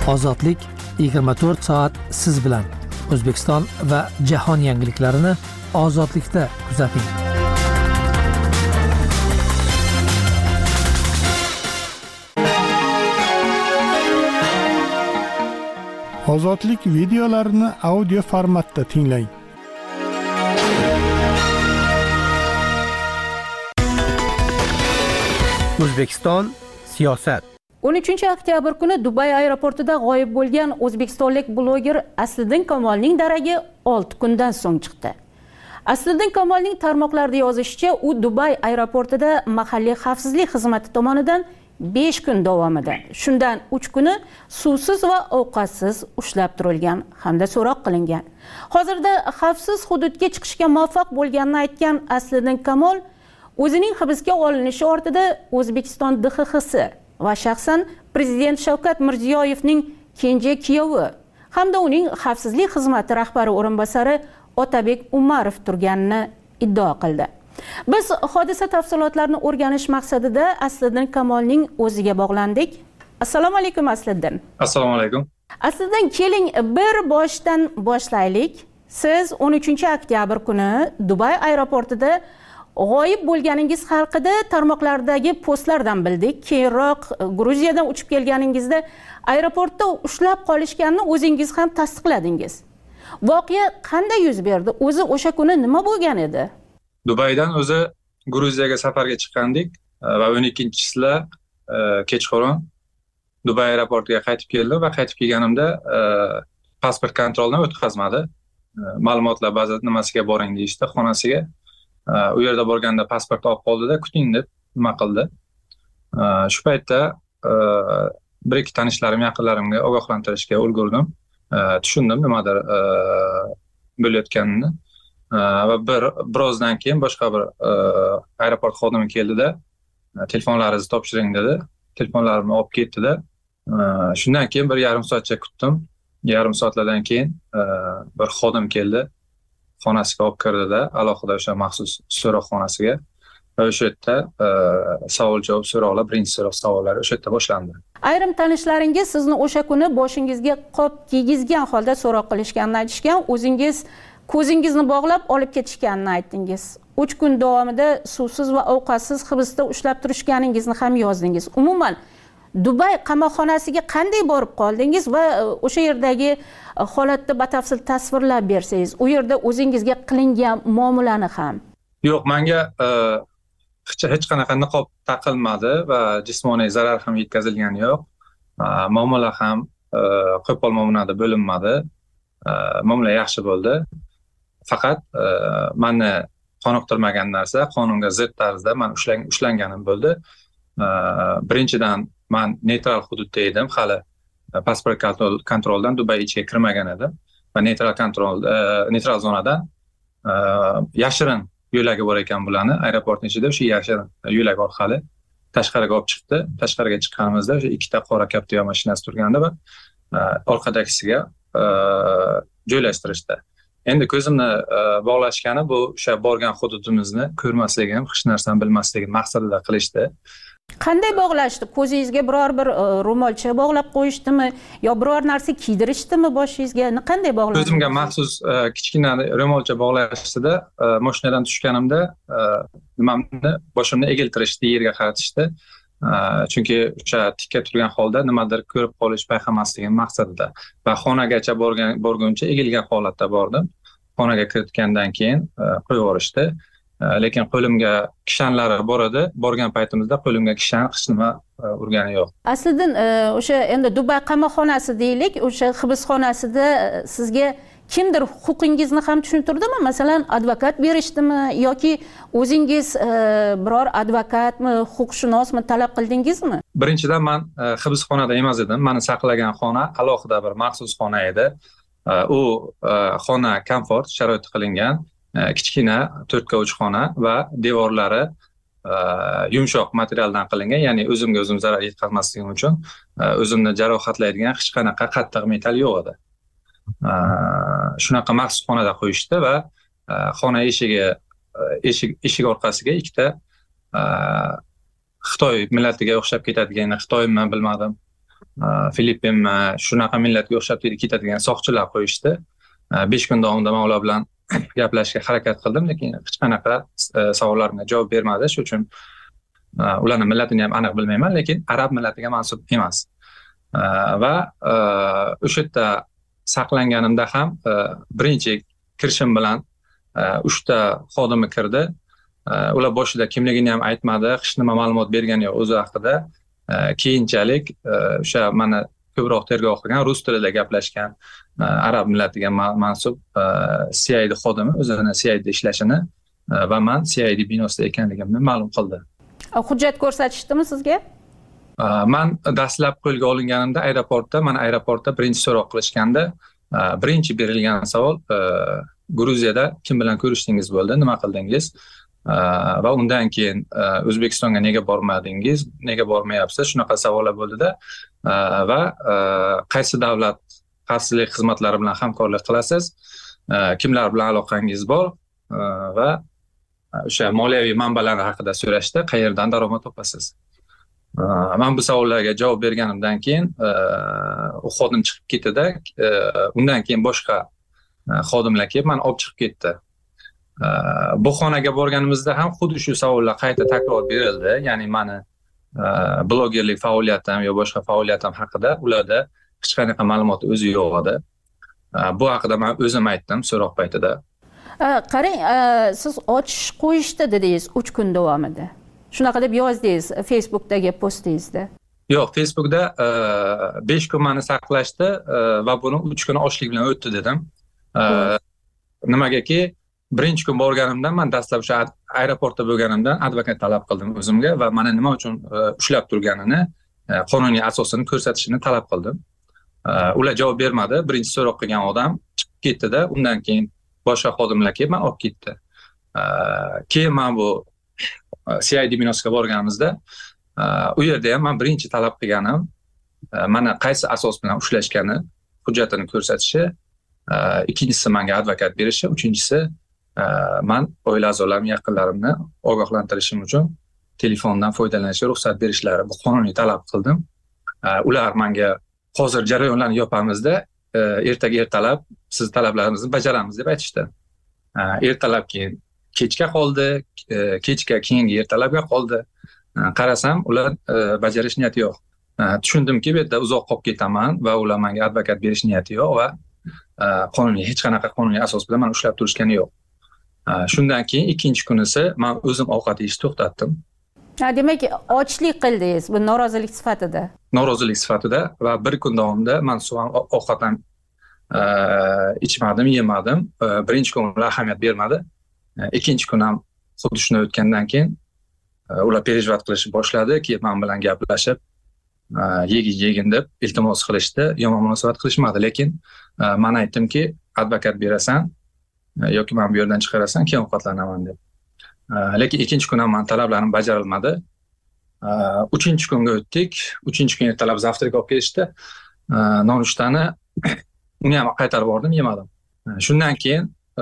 Ozodlik 24 soat siz bilan. O'zbekiston va jahon yangiliklarini Ozodlikda kuzating. Ozodlik videolarini audio formatda tinglang. O'zbekiston siyosat. 13-oktyabr kuni Dubay aeroportida g'oyib bo'lgan o'zbekistonlik bloger Asliddin Kamolning daragi 6 kundan so'ng chiqdi. Asliddin Kamolning tarmoqlarda yozishicha, u Dubay aeroportida mahalliy xavfsizlik xizmati tomonidan 5 kun davomida, shundan 3 kuni suvsiz va ovqatsiz ushlab turilgan hamda so'roq qilingan. Hozirda xavfsiz hududga chiqishga muvaffaq bo'lganini aytgan Asliddin Kamol o'zining hibsga olinishi ortida O'zbekiston DXXsi va shaxsan Prezident Shavkat Mirziyoyevning kenja kuyovi hamda uning xavfsizlik xizmati rahbari o'rinbosari Otabek Umarov turganini iddao qildi. Biz hodisa tafsilotlarini o'rganish maqsadida Asliddin Kamolning o'ziga bog'landik. Assalomu alaykum Asliddin. Assalomu alaykum. Asliddin, keling bir boshdan boshlaylik. Siz 13-oktyabr kuni Dubay aeroportida g'oyib bo'lganingiz haqida tarmoqlardagi postlardan bildik. Keyinroq Gruziyadan uchib kelganingizda aeroportda ushlab qolishganini o'zingiz ham tasdiqladingiz. Voqea qanday yuz berdi? O'zi o'sha kuni nima bo'lgan edi? Dubaydan o'zi Gruziyaga safarga chiqqandik va 12-chisida kechqurun Dubay aeroportiga qaytib keldim va qaytib kelganimda pasport kontroldan o'tkazmadi. Ma'lumotlar baza nimasiga boring deyishdi, xonasiga. U yerda borganda pasport olib qoldida, kuting deb nima qildi. Shu paytda bir-ikki tanishlarim, yaqinlarimga ogohlantirishga ulgurdim. Tushundim nimadir bo'layotganini. Va birozdan keyin boshqa bir aeroport xodimi keldida, telefonlaringizni topshiring dedi. Telefonlarimni olib ketdida. Shundan keyin bir yarim soatcha kutdim. Yarim soatlardan keyin bir xodim keldi. Xonasiga olib kirdida, alohida o'sha maxsus so'roq xonasiga. Va o'sha yerda savol-javob so'roqlar, birinchi so'roq savollari o'sha yerda boshlandi. Ayrim tanishlaringiz sizni o'sha kuni boshingizga qop kiygizgan holda so'roq qilishganini aytishgan, o'zingiz ko'zingizni bog'lab olib ketishganini aytdingiz. 3 kun davomida suvsiz va ovqatsiz hibsda ushlab turishganingizni ham yozdingiz. Umuman Dubay qamoqxonasiga qanday borib qoldingiz va o'sha yerdagi holatni batafsil tasvirlab bersangiz, u yerda o'zingizga qilingan muomalani ham. Yo'q, menga hech qanaqa niqob taqilmadi va jismoniy zarar ham yetkazilgani yo'q. Muomala ham qo'pol muomalada bo'linmadi. Muomala yaxshi bo'ldi. Faqat meni qoniqtirmagan narsa, qonunga zid tarzda men ushlanganim bo'ldi. Birinchidan men neytral hududda edim, hali pasport kontroldan Dubay ichiga kirmagan edim va neytral zonadan yashirin yo'lagi bor ekan bularni, aeroportning ichida o'sha yashirin yo'lak orqali tashqariga olib chiqdi. Tashqariga chiqqanimizda o'sha ikkita qora Captiva mashinasi turgandi va orqadagisiga joylashtirishdi. Endi ko'zimni bog'lashgani bu o'sha borgan hududimizni ko'rmasligim, hech narsani bilmasligim maqsadida qilishdi. Qanday bog'lashdi? Ko'zingizga biror bir ro'molcha bog'lab qo'yishdimi yo biror narsa kiydirishdimi boshingizga? Qanday bog'lashdi? O'zimga maxsus kichkina ro'molcha bog'lashdida, mashinadan tushganimda nimamni boshimni egiltirishdi, yerga qaratishdi. Chunki o'sha tikka turgan holda nimadir ko'rib qolish, payqamasligim maqsadida va xonagacha borguncha egilgan holatda bordim. Xonaga kiritgandan keyin qo'yib yuborishdi. Lekin qo'limga kishanlari bor edi. Borgan paytimizda qo'limga kishan hech nima urgani yo'q. Asliddin, o'sha endi Dubay qamoqxonasi deylik, o'sha hibsxonasida sizga kimdir huquqingizni ham tushunturdimi? Masalan, advokat berishdimi yoki o'zingiz biror advokatmi, huquqshunosmi talab qildingizmi? Birinchidan men hibsxonada emas edim. Meni saqlagan xona alohida bir maxsus xona edi. U xona komfort sharoit qilingan, kichkina 4 ga 3 xona va devorlari yumshoq materialdan qilingan, ya'ni o'zimga o'zim zarar yetkazmasligim uchun o'zimni jarohatlaydigan hech qanaqa qattiq metal yo'q edi. Shunaqa maxsus xonada qo'yishdi va xona eshik orqasiga ikkita Xitoy millatiga o'xshab ketadigan, Xitoymi bilmadim, Filippinmi, shunaqa millatga o'xshab ketadigan soqchilar qo'yishdi. 5 kun davomida men ular bilan gaplashishga harakat qildim, lekin hech qanaqa savollarimga javob bermadi. Shuning uchun ularning millatini ham aniq bilmayman, lekin arab millatiga mansub emas. Va o'sha yerda saqlanganimda ham birinchi kirishim bilan 3 ta xodimi kirdi. Ular boshida kimligini ham aytmadi, hech nima ma'lumot bergani yo'q o'zi haqida. Keyinchalik o'sha mana ko'proq tergov qilgan, rus tilida gaplashgan arab millatiga mansub CID xodimi o'zini CID ishlashini va men CID binosida ekanligimni ma'lum qildi. Hujjat ko'rsatishdimi sizga? Men dastlab qo'lga olinganimda aeroportda birinchi so'roq qilishganda birinchi berilgan savol Gruziyada kim bilan ko'rishdingiz bo'ldi, nima qildingiz? Va undan keyin O'zbekistonga nega bormadingiz, nega bormayapsiz? Shunaqa savollar bo'ldi-da. Va qaysi davlat xavfsizlik xizmatlari bilan hamkorlik qilasiz? Kimlar bilan aloqangiz bor? Va o'sha moliyaviy manbalar haqida so'rashdi, qayerdan daromad topasiz? Men bu savollarga javob berganimdan keyin u xodim chiqib ketdi-da. Undan keyin boshqa xodimlar kelib meni olib chiqib ketdi. Bu xonaga borganimizda ham xuddi shu savollar qayta takror berildi. Ya'ni meni blogerlik faoliyatim yo boshqa faoliyatim haqida ularda hech qanaqa ma'lumot o'zi yo'q edi. Bu haqida men o'zim aytdim so'roq paytida. Qarang, siz ochish qo'yishdi dedingiz 3 kun davomida. Shunaqa deb yozdingiz Facebookdagi postingizda. Yo'q, Facebookda 5 kun meni saqlashdi va buni 3 kun ochlik bilan o'tdi dedim. Nimagaki birinchi kun borganimda men dastlab o'sha aeroportda bo'lganimdan advokat talab qildim o'zimga va meni nima uchun ushlab turganini, qonuniy asosini ko'rsatishini talab qildim. Ular javob bermadi. Birinchi so'roq qilgan odam chiqib ketdi-da, undan keyin boshqa xodimlar kelib meni olib ketdi. Keyin men bu CID binosiga borganimizda u yerda ham men birinchi talab qilganim mana qaysi asos bilan ushlashgani, hujjatini ko'rsatishi, ikkinchisi menga advokat berishi, uchinchisi men oila a'zolarim, yaqinlarimni ogohlantirishim uchun telefondan foydalanishga ruxsat berishlari, bu qonuniy talab qildim. Ular menga hozir jarayonlarni yopamizda, ertalab siz talablaringizni bajaramiz deb aytishdi. Ertalab keyin kechga qoldi, kechga keyingi ertalabga qoldi. Qarasam ular bajarish niyati yo'q. Tushundimki bu yerda uzoq qolib ketaman va ular menga advokat berish niyati yo'q va hech qanaqa qonuniy asos bilan meni ushlab turishgani yo'q. Shundan keyin ikkinchi kunisi men o'zim ovqat yeyishni to'xtatdim. Demak, ochlik qildingiz, bu norozilik sifatida. Norozilik sifatida va bir kun davomida men suv ham ovqat ham ichmadim, yemadim. Birinchi kun ular ahamiyat bermadi. Ikkinchi kun ham xuddi shunday o'tgandan keyin ular perejvat qilishni boshladi, keyin men bilan gaplashib, yegin deb iltimos qilishdi, yomon munosabat qilishmadi, lekin men aytdimki, advokat berasan yoki men bu yerdan chiqarasan, keyin ovqatlanaman deb. Lekin ikkinchi kun ham men talablarim bajarilmadi. Uchinchi kunga o'tdik. Uchinchi kun ertalab zavtrak olib kelishdi. Nonushtani uni ham qaytarib bordim, yemadim. Shundan keyin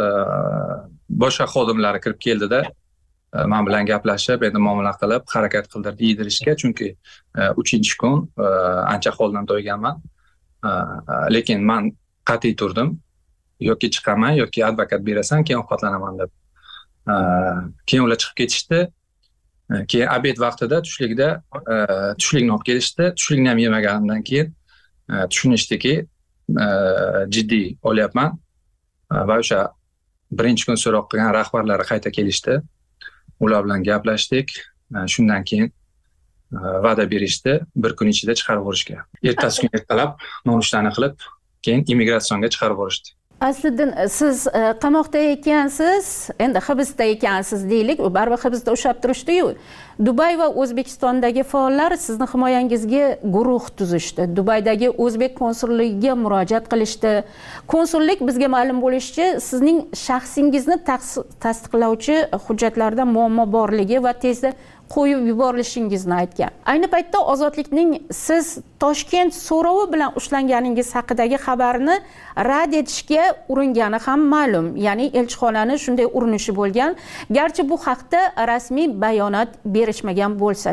boshqa xodimlar kirib keldida, men bilan gaplashib, endi muomala qilib, harakat qildirdi yedirishga, chunki 3-kun ancha holdan to'yganman. Lekin men qat'iy turdim. Yoki chiqaman, yoki advokat berasan, keyin ovqatlanaman deb. Keyin ular chiqib ketishdi. Keyin obed vaqtida tushlikni olib kelishdi. Tushlikni ham yemaganimdan keyin tushunishdiki, jiddiy olyapman va o'sha birinchi kun so'roq qilgan rahbarlari qayta kelishdi. Ular bilan gaplashdik. Shundan keyin va'da berishdi, bir kun ichida chiqarib yuborishga. Ertasi kun ertalab nonushtani qilib, keyin immigratsiyonga chiqarib yuborishdi. Aslida siz qamoqda ekansiz, endi hibsda ekansiz deylik, u baribir hibsda ushlab turishdi-yu. Dubay va O'zbekistondagi faollar sizni himoyangizga guruh tuzishdi. Dubaydagi o'zbek konsulligiga murojaat qilishdi. Konsullik bizga ma'lum bo'lishicha, sizning shaxsingizni tasdiqlovchi hujjatlarda muammo borligi va tezda qo'yib yuborilishingizni aytgan. Ayni paytda Ozodlikning siz Toshkent so'rovi bilan ushlanganingiz haqidagi xabarni rad etishga uringani ham ma'lum. Ya'ni elchixonani shunday urinishi bo'lgan, garchi bu haqda rasmiy bayonot berishmagan bo'lsa-da.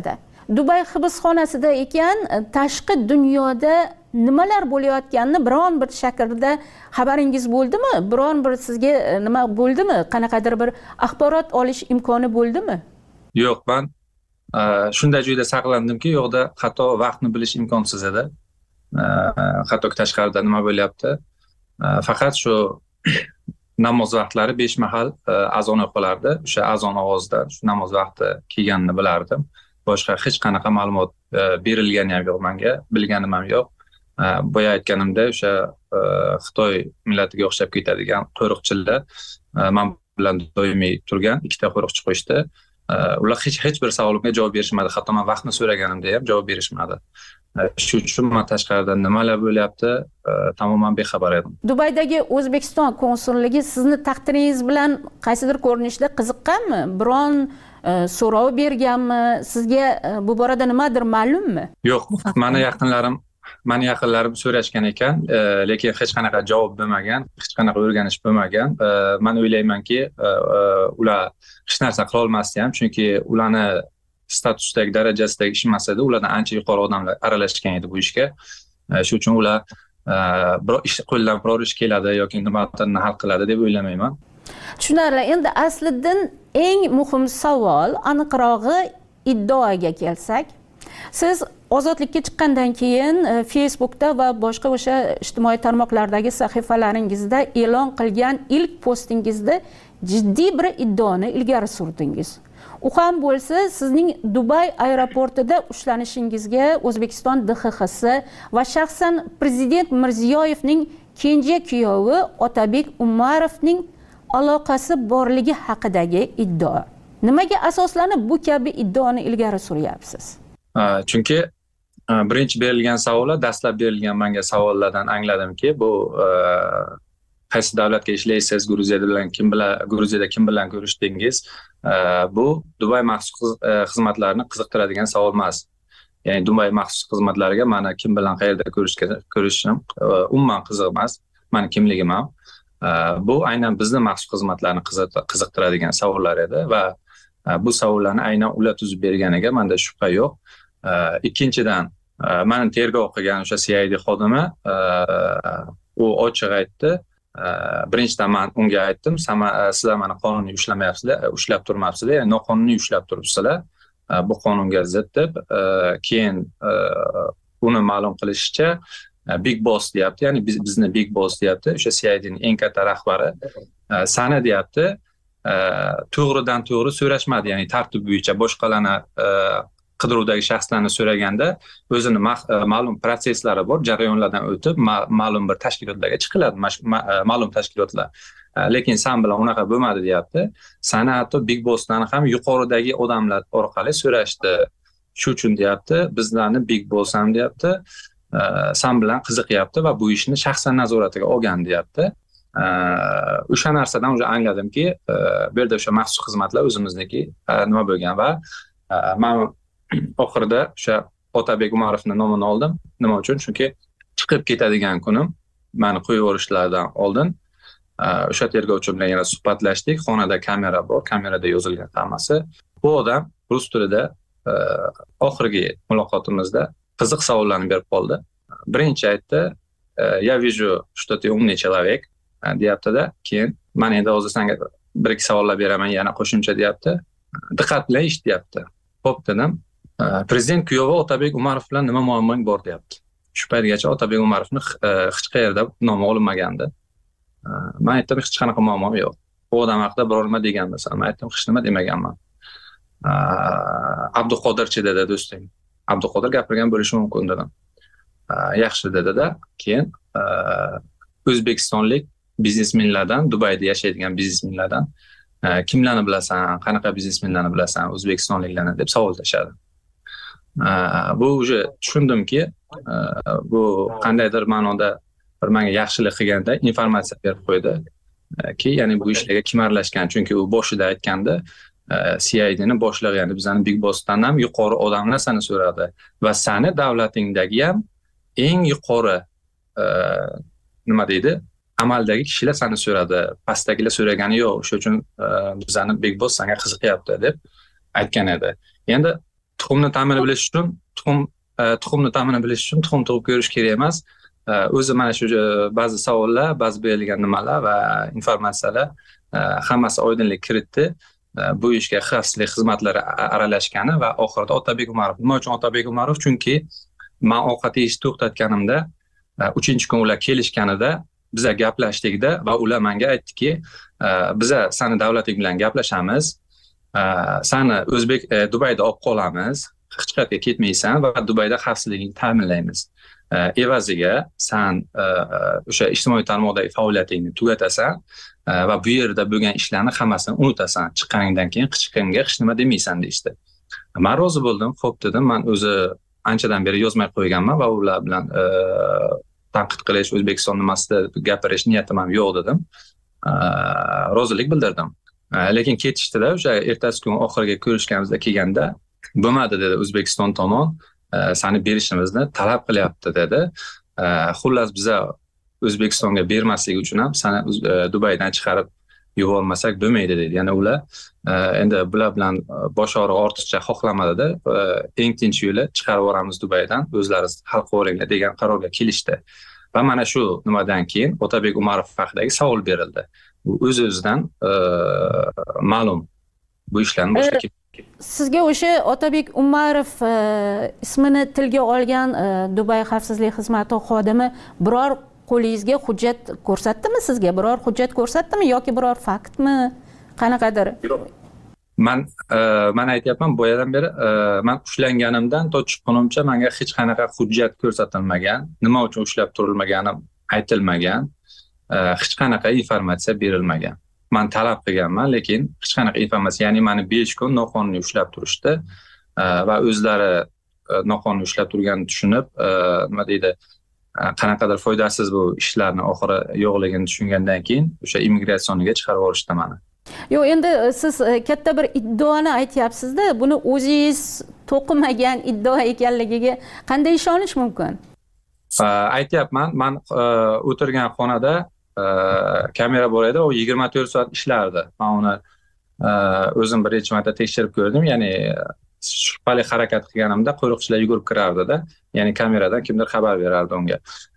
Dubay hibsxonasida ekan, tashqi dunyoda nimalar bo'layotganini biron bir shaklda xabaringiz bo'ldimi? Biron bir sizga nima bo'ldimi? Qanaqadir bir axborot olish imkoni bo'ldimi? Yo'q, men shunday joyda saqlandimki, yo'qda hatto vaqtni bilish imkonsiz edi. Hatto tashqarida nima bo'lyapti? Faqat shu namoz vaqtlari 5 mahal azon o'qilardi. O'sha azon ovozidan shu namoz vaqti kelganini bilardim. Boshqa hech qanaqa ma'lumot berilgani ham yo'q menga, bilganim ham yo'q. Boya aytganimda o'sha Xitoy millatiga o'xshab ketadigan qo'riqchilar men bilan doimiy turgan ikkita qo'riqchi qo'yishdi. Ular hech bir savolimga javob berishmadi. Hatto men vaqtni so'raganimda ham javob berishmadi. Shu uchun men tashqarida nimalar bo'lyapti, tamoman bexabar edim. Dubaydagi O'zbekiston konsulligi sizni taqdiringiz bilan qaysidir ko'rinishda qiziqqanmi? Biron so'rov berganmi? Sizga bu borada nimadir ma'lummi? Yo'q, meni yaqinlarim so'rashgan ekan, lekin hech qanaqa javob bo'lmagan, hech qanaqa o'rganish bo'lmagan. Men o'ylaymanki, ular hech narsa qila olmasdi ham, chunki ularni statusdagi darajasidagi ish emas edi, ulardan ancha yuqori odamlar aralashgan edi bu ishga. Shu uchun ular qo'ldan biror ish keladi yoki nimalarni hal qiladi deb o'ylamayman. Tushunarli. Endi Asliddin, eng muhim savol, aniqrog'i iddaoga kelsak, siz ozodlikka chiqqandan keyin Facebookda va boshqa o'sha ijtimoiy tarmoqlardagi sahifalaringizda e'lon qilgan ilk postingizda jiddiy bir iddaoni ilgari surdingiz. U ham bo'lsa sizning Dubay aeroportida ushlanishingiz,ga O'zbekiston DXXsi va shaxsan prezident Mirziyoyevning kenja kuyovi Otabek Umarovning aloqasi borligi haqidagi iddao. Nimaga asoslanib bu kabi iddaoni ilgari suryapsiz? Chunki birinchi berilgan savollar, dastlab berilgan menga savollardan angladimki, bu qaysi davlatga ishlaysiz, Gruziyada kim bilan ko'rishdingiz? Bu Dubay maxsus xizmatlarini qiziqtiradigan savol emas. Ya'ni Dubay maxsus xizmatlariga mana kim bilan qayerda ko'rishim umuman qiziq emas. Meni kimligim ham. Bu aynan bizni maxsus xizmatlarni qiziqtiradigan savollar edi va bu savollarni aynan ular tuzib berganiga menda shubha yo'q. Ikkinchidan, meni tergov qilgan o'sha CID xodimi u ochiq aytdi. Birinchidan men unga aytdim, sizlar meni qonuniy ushlab turmabsizlar, ya'ni noqonuniy ushlab turibsizlar. Bu qonunga zid deb. Keyin uni ma'lum qilishicha Big Boss deyapti, ya'ni bizni Big Boss deyapti. O'sha CIDning eng katta rahbari sana deyapti. To'g'ridan to'g'ri so'rashmadi, ya'ni tartib bo'yicha boshqalarni qidiruvdagi shaxslarni so'raganda o'zini ma'lum prosesslari bor, jarayonlardan o'tib ma'lum bir tashkilotlarga chiqiladi, ma'lum tashkilotlar. Lekin sen bilan unaqa bo'lmadi deyapti. Sana hatto Big Bossdan ham yuqoridagi odamlar orqali so'rashdi. Shu uchun deyapti, bizlarni Big Boss ham deyapti, sen bilan qiziqyapti va bu ishni shaxsan nazoratiga olgan deyapti. O'sha narsadan o'sha angladimki, bu yerda o'sha maxsus xizmatlar o'zimizniki nima bo'lgan va men oxirida o'sha Otabek Umarovning nomini oldim. Nima uchun? Chunki chiqib ketadigan kunim meni qo'yib yuborishlaridan oldin o'sha tergovchi bilan yana suhbatlashdik. Xonada kamera bor, kamerada yozilgan hammasi. Bu odam rus tilida oxirgi muloqotimizda qiziq savollarni berib qoldi. Birinchi aytdi, "Я вижу, что ты умный человек", deyapti-da. Keyin men endi hozir senga bir ikki savollar beraman, yana qo'shimcha deyapti. Diqqat bilan eshit deyapti. Xo'p dedim. Prezident kuyovi Otabek Umarov bilan nima muammong bor deyapti. Shu paytgacha Otabek Umarovni hech qayerda nomi olinmagandi. Men aytdim, hech qanaqa muammom yo'q. Bu odam haqida biror nima deganmisan? Men aytdim, hech nima demaganman. Abduqodirchi dedi do'stim. Abduqodir gapirgan bo'lishi mumkin dedim. Yaxshi dedi-da. Keyin o'zbekistonlik biznesmenlardan, Dubayda yashaydigan biznesmenlardan kimlarni bilasan, qanaqa biznesmenlarni bilasan, o'zbekistonliklarni deb savol tashadi. Bu uje tushundimki, bu qandaydir ma'noda bir menga yaxshilik qilganda informatsiya berib qo'ydi ki, ya'ni bu ishlarga kim aralashgan, chunki u boshida aytganda CID'ni boshlig'i, ya'ni bizning Big Bossdan ham yuqori odamlar seni so'radi va seni davlatingdagi ham eng yuqori nima deydi, amaldagi kishilar seni so'radi, pastdagilar so'ragani yo'q. Shuning uchun bizning Big Boss senga qiziqyapti deb aytgan edi. Endi tuxumni ta'mini bilish uchun tuxumni ta'mini bilish uchun tuxum tug'ib ko'rish kerak emas. O'zi mana shu ba'zi savollar, ba'zi berilgan nimalar va informatsiyalar hammasi oydinlik kiritdi. Bu ishga xavfsizlik xizmatlari aralashgani va oxirida Otabek Umarov. Nima uchun Otabek Umarov? Chunki men ovqat yeyishni to'xtatganimda 3-kun ular kelishganida biza gaplashdikda va ular menga aytdiki, biza seni davlating bilan gaplashamiz, seni Dubayda olib qolamiz, hech qayerga ketmaysan va Dubayda xavfsizligingni ta'minlaymiz. Evaziga sen o'sha ijtimoiy tarmoqdagi faoliyatingni tugatasan va bu yerda bo'lgan ishlarni hammasini unutasan. Chiqqaningdan keyin hech kimga hech nima demaysan deydi. Men rozi bo'ldim, xo'p dedim. Men o'zi anchadan beri yozmay qo'yganman va ular bilan tanqid qilish, O'zbekiston nimasida gapirish niyatim ham yo'q dedim. Rozilik bildirdim. Lekin ketishdida o'sha ertasi kun oxiriga ko'rishganimizda kelganda bo'lmadi dedi O'zbekiston tomon. Seni berishimizni talab qilyapti dedi. Xullas biza O'zbekistonga bermaslik uchun ham seni Dubaydan chiqarib yubormasak bo'lmaydi dedi. Ya'ni ular endi bular bilan bosh og'rig'i ortiqcha xohlamadida, eng tinch yo'li chiqarib yuboramiz Dubaydan, o'zlaringiz hal qilaveringlar degan qarorga kelishdi. Va mana shu nimadan keyin Otabek Umarov haqidagi savol berildi. Bu o'z-o'zidan ma'lum bu ishlarni boshqa Sizga o'sha Otabek Umarov ismini tilga olgan Dubay xavfsizlik xizmati xodimi biror qo'lingizga hujjat ko'rsatdimi sizga? Biror hujjat ko'rsatdimi yoki biror faktmi? Qanaqadir? Men aytyapman, boyadan beri men ushlanganimdan to chiqqunimcha menga hech qanaqa hujjat ko'rsatilmagan, nima uchun ushlab turilmaganim aytilmagan, hech qanaqa informatsiya berilmagan. Men talab qilganman, lekin hech qanaqa informatsiya, ya'ni meni 5 kun noqonuniy ushlab turishdi va o'zlari noqonuniy ushlab turganini tushunib, nima deydi, qanaqadir foydasiz bu ishlarni oxiri yo'qligini tushungandan keyin o'sha immigratsioniga chiqarib yuborishdi meni. Yo'q, endi siz katta bir iddaoni aytyapsiz-da, buni o'zingiz to'qimagan iddao ekanligiga qanday ishonish mumkin? Aytyapman, men o'tirgan xonada kamera bor edi, u 24 soat ishlardi. Men uni o'zim bir necha marta tekshirib ko'rdim, ya'ni shubhali harakat qilganimda qo'riqchilar yugurib kirardi-da, ya'ni kameradan kimdir xabar berardi unga.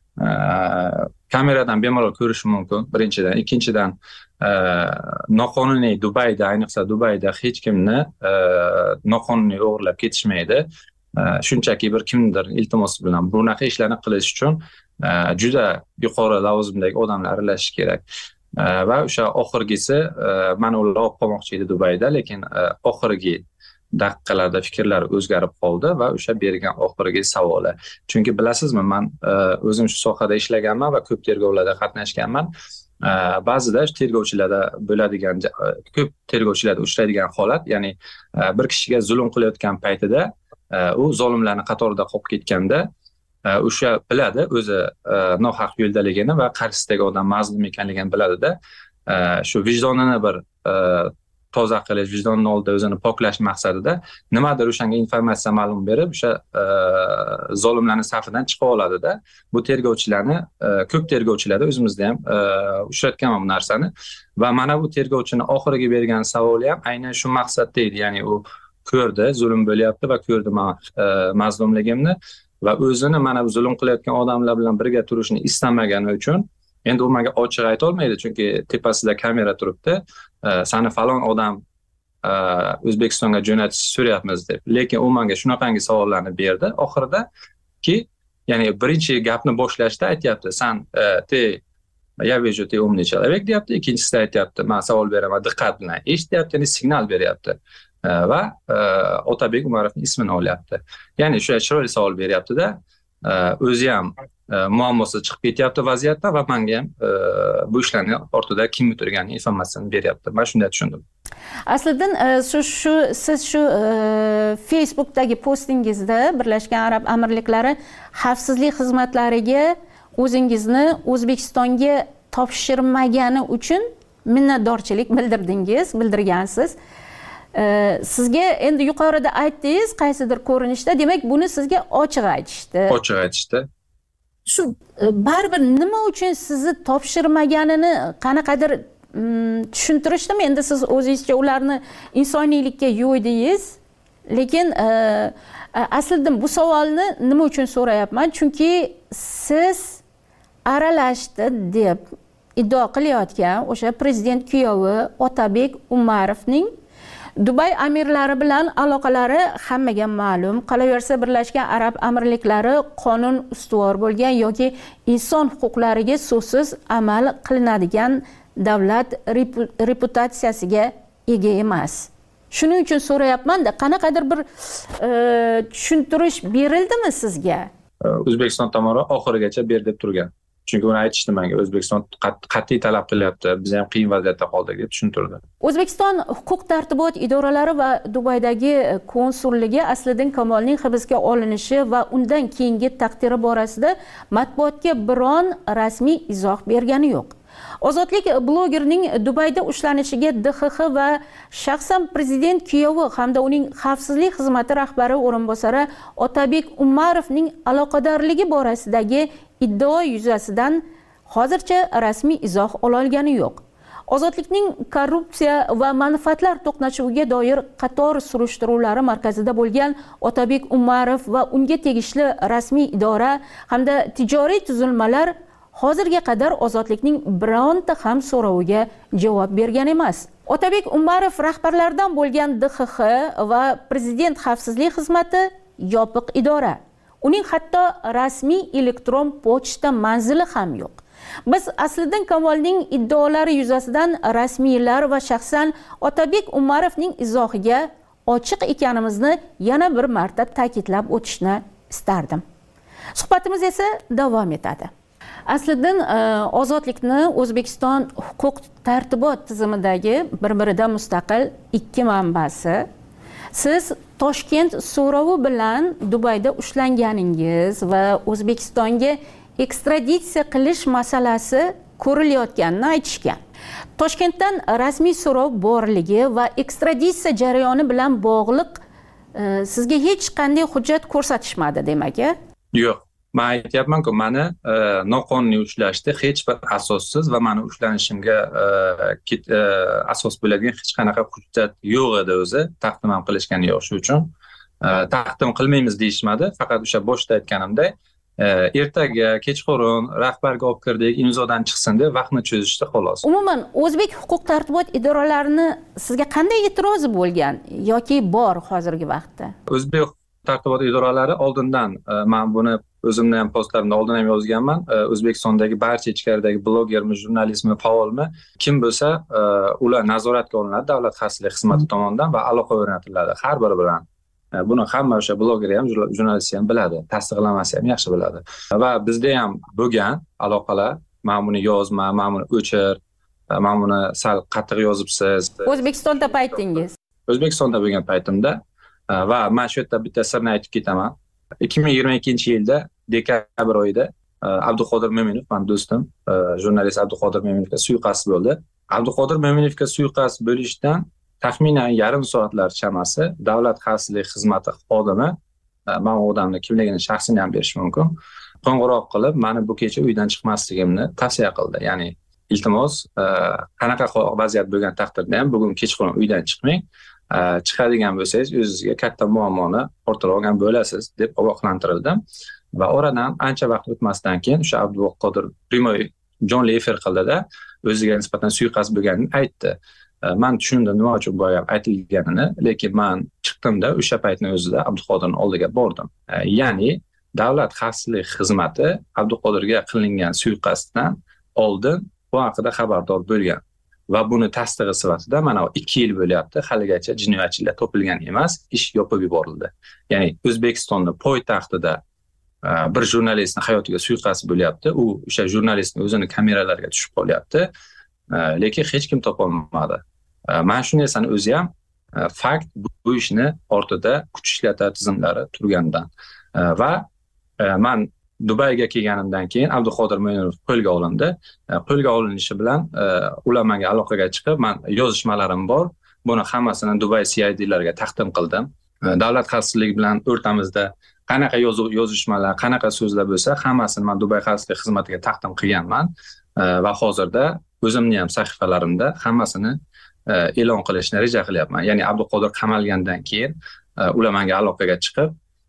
Kameradan bemalol ko'rish mumkin, birinchidan. Ikkinchidan, noqonuniy Dubayda, ayniqsa Dubayda hech kimni noqonuniy o'g'irlab ketishmaydi. Shunchaki bir kimdir iltimosi bilan bunaqa ishlarni qilish uchun juda yuqori lavozimdagi odamlar aralashishi kerak. Va o'sha oxirgisi meni ular olib qolmoqchi edi Dubayda, lekin oxirgi daqiqalarda fikrlari o'zgarib qoldi va o'sha bergan oxirgi savoli. Chunki bilasizmi, men o'zim shu sohada ishlaganman va ko'p tergovlarda qatnashganman. Ba'zida tergovchilarda bo'ladigan, ko'p tergovchilarda uchraydigan holat, ya'ni bir kishiga zulm qilayotgan paytida u zolimlarning qatorida qolib ketganda o'sha biladi o'zi nohaq yo'ldaligini va qarshisidagi odam mazlum ekanligini biladida, shu vijdonini bir toza qilish, vijdonning oldida o'zini poklash maqsadida nimadir o'shanga informatsiya ma'lum berib, o'sha zolimlarning safidan chiqa oladida. Bu tergovchilarni, ko'p tergovchilarda o'zimizda ham uchratganman bu narsani va mana bu tergovchini oxiriga bergan savoli ham aynan shu maqsadda edi. Ya'ni u ko'rdi, zulm bo'lyapti va ko'rdi men mazlumligimni va o'zini mana bu zulm qilayotgan odamlar bilan birga turishni istamagani uchun endi u menga ochiq ayta olmaydi, chunki tepasida kamera turibdi. Seni falon odam O'zbekistonga jo'natish so'rayapmiz deb. Lekin u menga shunaqangi savollarni berdi oxirida-ki, ya'ni birinchi gapni boshlashda aytayapti, "Sen я вижу ты умный человек" deyapti. Ikkinchisida aytayapti, "Men savol beraman, diqqat bilan eshityapti", ya'ni signal beryapti. Va Otabek Umarovning ismini olyapti. Ya'ni shu chiroyli savol beryapti-da, o'zi ham muammosi chiqib ketyapti vaziyatdan va menga ham bu ishlarning ortida kim o'tirganining informatsiyasini beryapti. Men shunday tushundim. Aslida siz shu Facebookdagi postingizda Birlashgan Arab Amirliklari xavfsizlik xizmatlariga o'zingizni O'zbekistonga topshirmagani uchun minnatdorchilik bildirgansiz. Sizga endi yuqorida aytdingiz, qaysidir ko'rinishda, demak buni sizga ochiq aytishdi. Ochiq aytishdi. Shu baribir nima uchun sizni topshirmaganini qanaqadir tushuntirishdimi? Endi siz o'zingizcha ularni insoniylikka yo'ydingiz. Lekin aslida bu savolni nima uchun so'rayapman? Chunki siz aralashdi deb iddao qilayotgan o'sha prezident kuyovi Otabek Umarovning Dubay amirlari bilan aloqalari hammaga ma'lum. Qolaversa, Birlashgan Arab Amirliklari qonun ustuvor bo'lgan yoki inson huquqlariga so'zsiz amal qilinadigan davlat reputatsiyasiga ega emas. Shuning uchun so'rayapman-da, qanaqadir bir tushuntirish berildimi sizga? O'zbekiston tomoni oxirigacha ber deb turgan. Chunki uni aytishdi menga, O'zbekiston qat'iy talab qilyapti, biz ham qiyin vaziyatda qoldik deb tushuntirdi. O'zbekiston huquq-tartibot idoralari va Dubaydagi konsulligi Asliddin Kamolning hibsga olinishi va undan keyingi taqdiri borasida matbuotga biron rasmiy izoh bergani yo'q. Ozodlik blogerning Dubayda ushlanishiga DXX va shaxsan prezident kuyovi hamda uning xavfsizlik xizmati rahbari o'rinbosari Otabek Umarovning aloqadorligi borasidagi iddao yuzasidan hozircha rasmiy izoh ololgani yo'q. Ozodlikning korrupsiya va manfaatlar to'qnashuviga doir qator surishtiruvlari markazida bo'lgan Otabek Umarov va unga tegishli rasmiy idora hamda tijoriy tuzilmalar hozirga qadar ozodlikning bironta ham so'roviga javob bergan emas. Otabek Umarov rahbarlaridan bo'lgan DXX va prezident xavfsizlik xizmati yopiq idora. Uning hatto rasmiy elektron pochta manzili ham yo'q. Biz Asliddin Kamolning iddaolari yuzasidan rasmiylar va shaxsan Otabek Umarovning izohiga ochiq ekanimizni yana bir marta ta'kidlab o'tishni istardim. Suhbatimiz esa davom etadi. Asliddin, ozodlikni O'zbekiston huquq tartibot tizimidagi bir-biridan mustaqil ikki manbasi. Siz Toshkent so'rovi bilan Dubayda ushlanganingiz va O'zbekistonga ekstraditsiya qilish masalasi ko'rilayotganini aytishgan. Toshkentdan rasmiy so'rov borligi va ekstraditsiya jarayoni bilan bog'liq sizga hech qanday hujjat ko'rsatishmadi, demak-a? Yo'q. Men aytyapman-ku, meni noqonuniy ushlashdi, hech bir asossiz va meni ushlanishimga asos bo'ladigan hech qanaqa hujjat yo'q edi o'zi. Taqdim ham qilishgani yo'q, shu uchun taqdim qilmaymiz deyishmadi. Faqat o'sha boshda aytganimdek, ertaga kechqurun rahbarga olib kirdik, imzodan chiqsin deb vaqtni cho'zishdi xolos. Umuman o'zbek huquq tartibot idoralarini sizga qanday e'tirozi bo'lgan yoki bor hozirgi vaqtda? O'zbek tartibot idoralari oldindan, men buni o'zimni ham postlarimda oldin ham yozganman, O'zbekistondagi barcha ichkaridagi blogermi, jurnalistmi, faolmi kim bo'lsa, ular nazoratga olinadi davlat xavfsizlik xizmati tomonidan va aloqa o'rnatiladi har biri bilan. Buni hamma o'sha bloger ham, jurnalist ham biladi, tasdiqlamasi ham yaxshi biladi. Va bizda ham bo'lgan aloqalar, men buni yozma, men buni o'chir, men buni sal qattiq yozibsiz. O'zbekistonda paytingiz? O'zbekistonda bo'lgan paytimda va men shu yerda bitta sirni aytib ketaman. 2022-yilda dekabr oyida Abduqodir Mo'minov, men do'stim, jurnalist Abduqodir Mo'minovga suiqasd bo'ldi. Abduqodir Mo'minovga suiqasd bo'lishdan taxminan yarim soatlar chamasi davlat xavfsizlik xizmati xodimi, men u odamning kimligini, shaxsini ham berish mumkin, qo'ng'iroq qilib meni bu kecha uydan chiqmasligimni tavsiya qildi. Ya'ni iltimos, qanaqa vaziyat bo'lgan taqdirda ham bugun kechqurun uydan chiqmang, chiqadigan bo'lsangiz o'zingizga katta muammoni orttirib olgan bo'lasiz deb ogohlantirildim. Va oradan ancha vaqt o'tmasdan keyin o'sha Abduqodir primoy jonli efir qildida o'ziga nisbatan suiqasd bo'lganini aytdi. Men tushundim nima uchun bu gap aytilganini, lekin men chiqdimda o'sha paytning o'zida Abduqodirning oldiga bordim. Ya'ni davlat xavfsizlik xizmati Abduqodirga qilingan suiqasddan oldin bu haqida xabardor bo'lgan. Va buni tasdig'i sifatida mana 2 yil bo'lyapti, haligacha jinoyatchilar topilgan emas, ish yopib yuborildi. Ya'ni O'zbekistonning poytaxtida bir jurnalistning hayotiga suiqasd bo'lyapti, u o'sha jurnalistning o'zini kameralarga tushib qolyapti, lekin hech kim topolmadi. Men shu narsani o'zi ham fakt bu ishni ortida kuch ishlata tizimlari turgandan. Va men Dubayga kelganimdan keyin Abduqodir Mo'minov qo'lga olindi. Qo'lga olinishi bilan ular menga aloqaga chiqib, men yozishmalarim bor. Buni hammasini Dubay CIDlariga taqdim qildim. Davlat xavfsizligi bilan o'rtamizda qanaqa yozishmalar, qanaqa so'zlar bo'lsa, hammasini men Dubay xavfsizlik xizmatiga taqdim qilganman va hozirda o'zimning ham sahifalarimda hammasini e'lon qilishni reja qilyapman. Ya'ni Abduqodir qamalgandan keyin ular menga aloqaga chiqib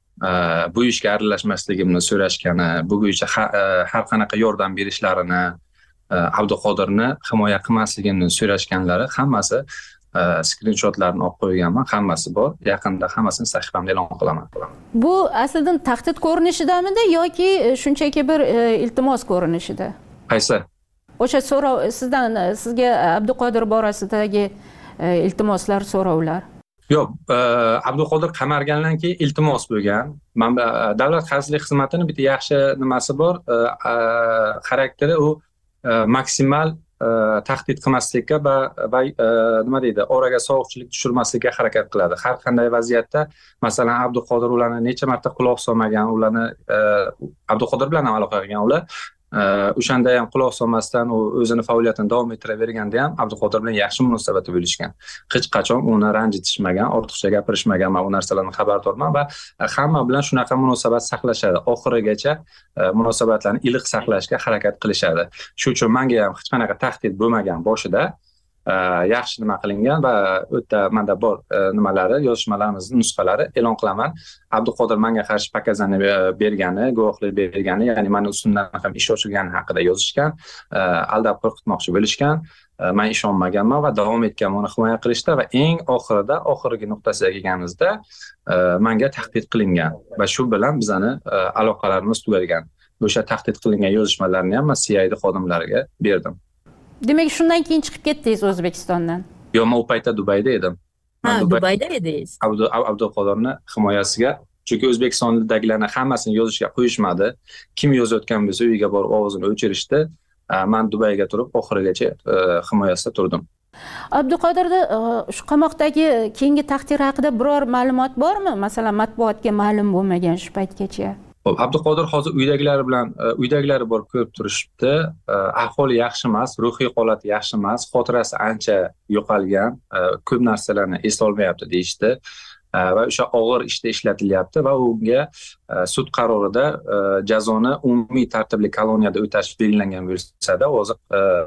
bu ishga aralashmasligimni so'rashgani, bu bo'yicha har qanaqa yordam berishlarini, Abduqodirni himoya qilmasligimni so'rashganlari hammasi skrinshotlarni olib qo'yganman, hammasi bor. Yaqinda hammasini sahifamda e'lon qilaman. Bu aslida tahdid ko'rinishidamidi yoki shunchaki bir iltimos ko'rinishida? Qaysi? O'sha so'rov sizga Abduqodir borasidagi iltimoslar, so'rovlar. Yo'q, Abduqodir qamargandan keyin iltimos bo'lgan. Davlat xavfsizlik xizmatining bitta yaxshi nimasi bor, xarakteri u maksimal tahdid qilmaslikka va nima deydi, oraga sovuqchilik tushirmaslikka harakat qiladi. Har qanday vaziyatda, masalan, Abduqodir ularni necha marta quloq solmagan, ularni Abduqodir bilan ham aloqa qilgan ular. O'shanda ham quloq solmasdan u o'zini faoliyatini davom ettiraverganda ham Abduqodir bilan yaxshi munosabatda bo'lishgan. Hech qachon uni ranjitishmagan, ortiqcha gapirishmagan. Men bu narsalardan xabardorman va hamma bilan shunaqa munosabat saqlashadi. Oxirigacha munosabatlarni iliq saqlashga harakat qilishadi. Shuning uchun menga ham hech qanaqa tahdid bo'lmagan boshida. Yaxshi nima qilingan va o'ta menda bor nimalari, yozishmalarimizning nusxalari e'lon qilaman. Abduqodir menga qarshi pokazani bergani, guvohlik bergani, ya'ni meni ustimdan ham ish ochilgani haqida yozishgan, aldab qo'rqitmoqchi bo'lishgan. Men ishonmaganman va davom etganman uni himoya qilishda va eng oxirgi nuqtasiga kelganimizda menga tahdid qilingan va shu bilan bizani aloqalarimiz tugagan. O'sha tahdid qilingan yozishmalarni ham men CID xodimlariga berdim. Demak, shundan keyin chiqib ketdingiz O'zbekistondan. Yo'q, men u paytda Dubayda edim. Dubayda edingiz. Abduqodirni himoyasiga, chunki O'zbekistondagilarning hammasini yozishga qo'yishmadi. Kim yozayotgan bo'lsa, uyiga borib ovozini o'chirishdi. Men Dubayga turib oxirigacha himoyasida turdim. Abduqodirni shu qamoqdagi keyingi taqdiri haqida biror ma'lumot bormi? Masalan, matbuotga ma'lum bo'lmagan shu paytgacha. Abduqodir hozir uydagilari borib ko'rib turishibdi. Ahvoli yaxshi emas, ruhiy holati yaxshi emas, xotirasi ancha yo'qolgan, ko'p narsalarni eslolmayapti deyishdi. Va o'sha og'ir ishda ishlatilyapti va unga sud qarorida jazoni umumiy tartibli koloniyada o'tash belgilangan bo'lsa-da, hozir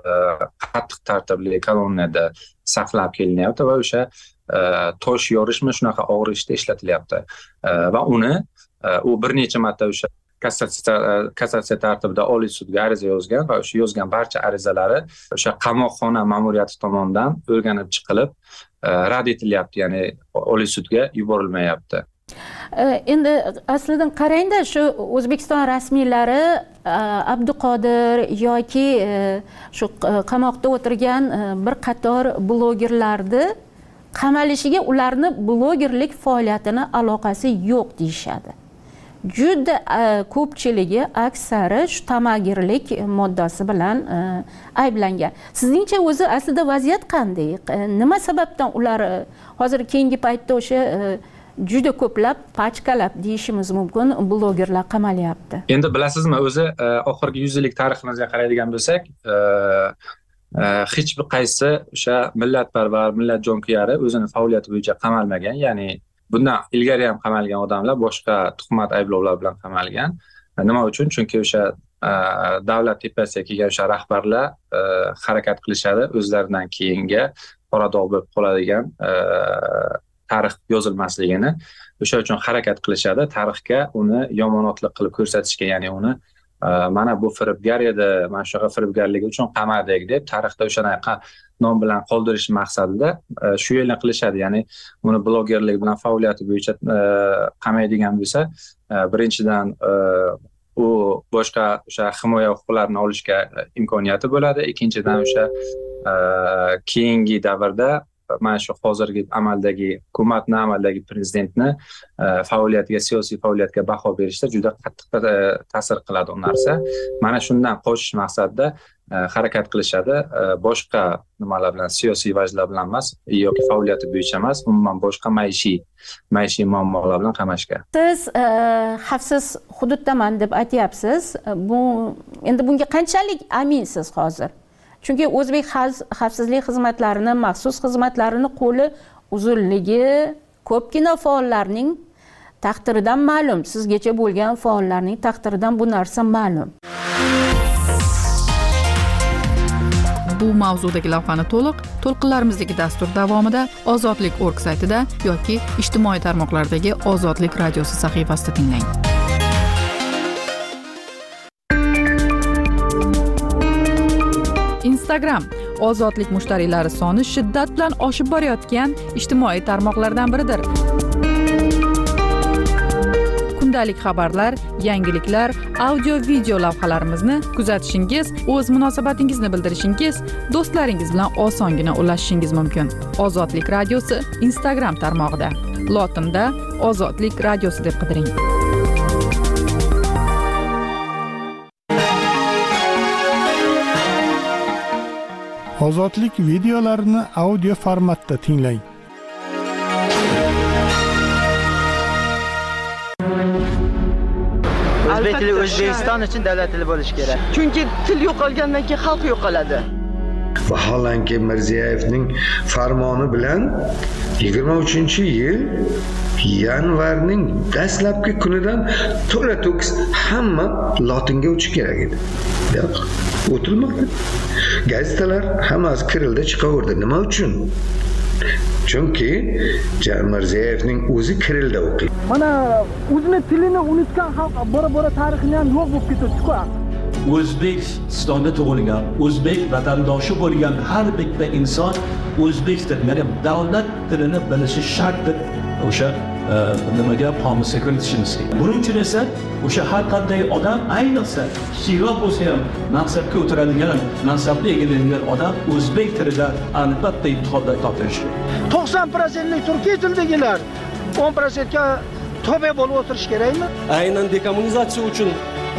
qattiq tartibli koloniyada saqlab kelinyapti va o'sha tosh yorishmi shunaqa og'ir ishda ishlatilyapti. Va uni u bir necha marta o'sha kassatsiya tartibida Oliy sudga ariza yozgan va o'sha yozgan barcha arizalari o'sha qamoqxona ma'muriyati tomonidan o'rganib chiqilib rad etilyapti, ya'ni Oliy sudga yuborilmayapti. Endi aslidan qarangda, shu O'zbekiston rasmiylari Abduqodir yoki shu qamoqda o'tirgan bir qator blogerlarni qamalishiga ularni blogerlik faoliyatini aloqasi yo'q deyishadi. Juda ko'pchiligi aksari shu tamagirlik moddasi bilan ayblangan. Sizningcha o'zi aslida vaziyat qanday? Nima sababdan ular hozir keyingi paytda o'sha juda ko'plab pachkalab deyishimiz mumkin blogerlar qamalyapti? Endi bilasizmi, o'zi oxirgi 100 yillik tariximizga qaraydigan bo'lsak, hech bir qaysi o'sha millatparvar, millat jonkuyari o'zini faoliyati bo'yicha qamalmagan, ya'ni bundan ilgari ham qamalgan odamlar boshqa tuhmat ayblovlar bilan qamalgan. Nima uchun? Chunki o'sha davlat tepasiga kelgan o'sha rahbarlar harakat qilishadi o'zlaridan keyinga qora dog' bo'lib qoladigan tarix yozilmasligini. O'sha uchun harakat qilishadi, tarixga uni yomonotlik qilib ko'rsatishga, ya'ni uni mana bu firibgar edi, mana shunaqa firibgarligi uchun qamardik deb tarixda o'shanaqa nom bilan qoldirish maqsadida shu yo'lni qilishadi. Ya'ni uni blogerlik bilan faoliyati bo'yicha qamaydigan bo'lsa, birinchidan u boshqa o'sha himoya huquqlarini olishga imkoniyati bo'ladi. Ikkinchidan o'sha keyingi davrda mana shu hozirgi amaldagi hukumatni, amaldagi prezidentni faoliyatiga, siyosiy faoliyatga baho berishda juda qattiq ta'sir qiladi u narsa. Mana shundan qochish maqsadida harakat qilishadi. Boshqa nimalar bilan, siyosiy vajlar bilan emas yoki faoliyati bo'yicha emas, umuman boshqa maishiy muammolar bilan qamashga. Siz xavfsiz hududdaman deb aytyapsiz. Endi bunga qanchalik aminsiz hozir? Chunki o'zbek xavfsizlik xizmatlarining maxsus xizmatlarini qo'li uzunligi ko'pgina faollarning taqdiridan ma'lum. Sizgacha bo'lgan faollarning taqdiridan bu narsa ma'lum. bu mavzudagi lavhani to'lqinlarimizdagi dastur davomida Ozodlik.org saytida yoki ijtimoiy tarmoqlardagi Ozodlik radiosi sahifasida tinglang. Instagram Ozodlik mushtariylari soni shiddat bilan oshib borayotgan ijtimoiy tarmoqlardan biridir. Kundalik xabarlar, yangiliklar, audio-video lavhalarimizni kuzatishingiz, o'z munosabatingizni bildirishingiz, do'stlaringiz bilan osongina ulashishingiz mumkin. Ozodlik radiosi Instagram tarmog'ida. Lotinda Ozodlik radiosi deb qidiring. Ozodlik videolarini audio formatda tinglang. O'zbek tili O'zbekiston uchun davlat tili bo'lishi kerak. Chunki til yo'qolgandan keyin xalq yo'qoladi. Vaholanki Mirziyevning farmoni bilan 23-yil yanvarning dastlabki kunidan to'la-to'kis hamma lotinga o'tishi kerak edi. Yo'q, o'tilmadi. Gazetalar hammasi kirilda chiqaverdi. Nima uchun? Chunki Mirziyevning o'zi kirilda o'qiydi. Mana o'zini tilini unutgan xalq bora-bora tarixini ham yo'q bo'lib ketadi-ku. O'zbekistonda tug'ilgan, o'zbek vatandoshi bo'lgan har bitta inson o'zbek tilini, davlat tilini bilishi shartdir. O'sha nimaga qomusga kiritishimiz kerak. Buning uchun esa o'sha har qanday odam, ayniqsa kichikroq bo'lsa ham mansabga o'tiradigan, mansabni egallaydigan odam o'zbek tilida albatta imtihonda topshirishi kerak. 90% turkiy tildagilar 10% ga tobe bo'lib o'tirish kerakmi? Aynan dekommunizatsiya uchun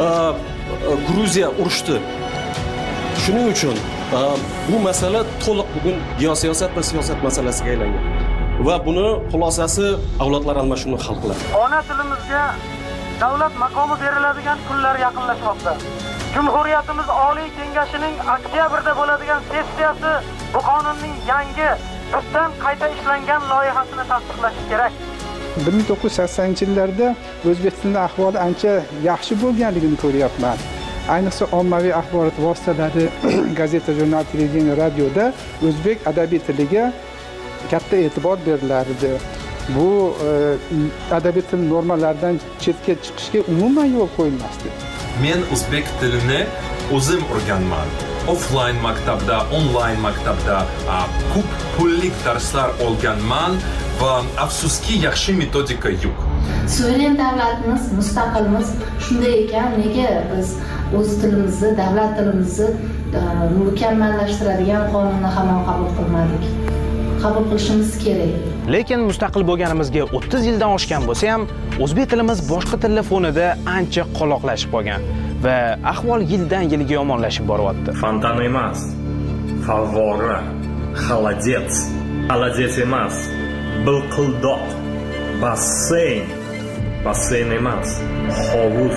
Gruziya urushdi. Shuning uchun bu masala to'liq bugun geosiyosat va siyosat masalasiga aylangan. Va buni xulosasi avlodlar almashinuvini hal qiladi. Ona tilimizga davlat maqomi beriladigan kunlar yaqinlashmoqda. Cumhuriyatimiz Oliy Kengashining oktyabrda bo'ladigan sessiyasi bu qonunning yangi tubdan qayta ishlangan loyihasini tasdiqlashi kerak. 1980-yillarda O'zbekistonda ahvol ancha yaxshi bo'lganligini ko'ryapman. Ayniqsa ommaviy axborot vositalari, gazeta, jurnal, televideniya, radioda o'zbek adabiy tiliga katta e'tibor berilardi. Bu adabiy til normalaridan chetga chiqishga umuman yo'l qo'yilmasdi. Men o'zbek tilini o'zim o'rganman. Offline maktabda, online maktabda ko'p pullik darslar olganman va afsuski yaxshi metodika yo'q. Suveren davlatimiz, mustaqilmiz. Shunday ekan, nega biz o'z tilimizni, davlat tilimizni mukammallashtiradigan qonunni hamon qabul qilmadik? Qabul qilishimiz kerak. Lekin mustaqil bo'lganimizga 30 yildan oshgan bo'lsa ham, o'zbek tilimiz boshqa tillar fonida ancha qoloqlashib qolgan va ahvol yildan yilga yomonlashib boryapti. Fontan emas, favvora, xolodets, xolodets emas, bilqildoq, basseyn, basseyn emas, hovuz.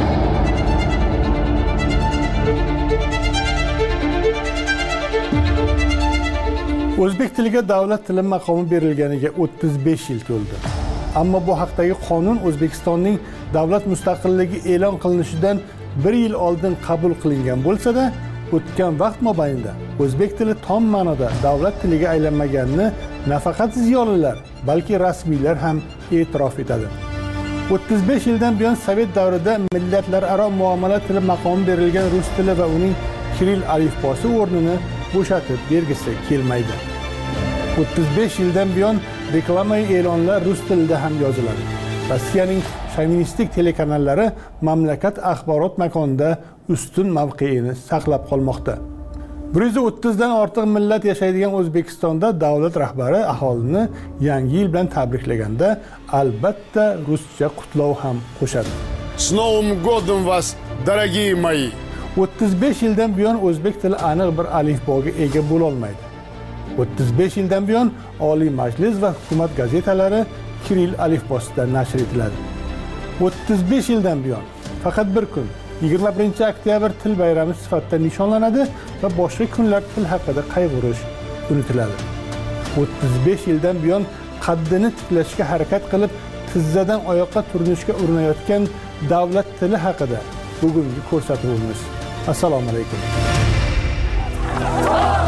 O'zbek tiliga davlat tili maqomi berilganiga 35 yil to'ldi. Ammo bu haqdagi qonun O'zbekistonning davlat mustaqilligi e'lon qilinishidan 1 yil oldin qabul qilingan bo'lsa-da, o'tgan vaqt mobaynida o'zbek tili tom ma'noda davlat tiliga aylanmaganini nafaqat ziyolilar, balki rasmiylar ham e'tirof etadi. 35 yildan buyon Sovet davrida millatlararo muomala tili maqomi berilgan rus tili va uning kiril alifbosi o'rnini bo'shatib bergisi kelmaydi. 35 yildan buyon reklamaviy e'lonlar rus tilida ham yoziladi. Rossiyaning feministik telekanallari mamlakat axborot makonida ustun mavqeini saqlab qolmoqda. 130 dan ortiq millat yashaydigan O'zbekistonda davlat rahbari aholini yangi yil bilan tabriklaganda albatta ruscha qutlov ham qo'shadi. С Новым годом вас, дорогие мои! 35 yildan buyon o'zbek tili aniq bir alifboga ega bo'la olmaydi. 35 yildan buyon Oliy Majlis va hukumat gazetalari kiril alifbosida nashr etiladi. 35 yildan buyon faqat bir kun 21-oktyabr til bayrami sifatida nishonlanadi va boshqa kunlar til haqida qayg'urish unutiladi. 35 yildan buyon qaddini tiklashga harakat qilib, tizzadan oyoqqa turinishga urinayotgan davlat tili haqida bugungi ko'rsatuvimiz. Assalomu alaykum.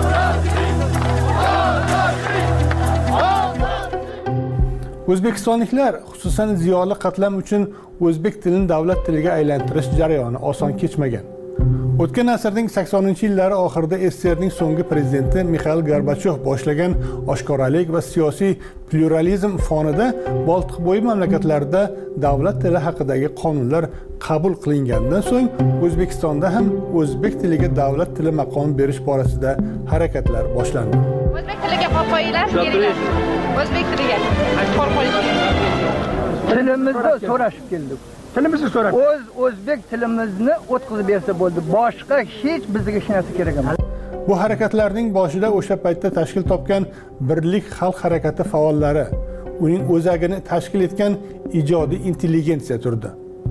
O'zbekistonliklar, xususan ziyoli qatlam uchun o'zbek tilini davlat tiliga aylantirish jarayoni oson kechmagan. O'tgan asrning 80-yillari oxirida SSRning so'nggi prezidenti Mixail Gorbachyov boshlagan oshkoralik va siyosiy pluralizm fonida Boltiqbo'yi mamlakatlarida davlat tili haqidagi qonunlar qabul qilingandan so'ng O'zbekistonda ham o'zbek tiliga davlat tili maqomi berish borasida harakatlar boshlandi. O'zbek tiliga qo'yinglar, o'zbek tiliga qo'l qo'ying. Tilimizni so'rashib keldik. Tilimizni so'rab. O'zbek tilimizni o'tkazib bersa bo'ldi. Boshqa hech bizga hech narsa kerak emas. Bu harakatlarning boshida o'sha paytda tashkil topgan Birlik xalq harakati faollari, uning o'zagini tashkil etgan ijodiy intelligensiya turdi.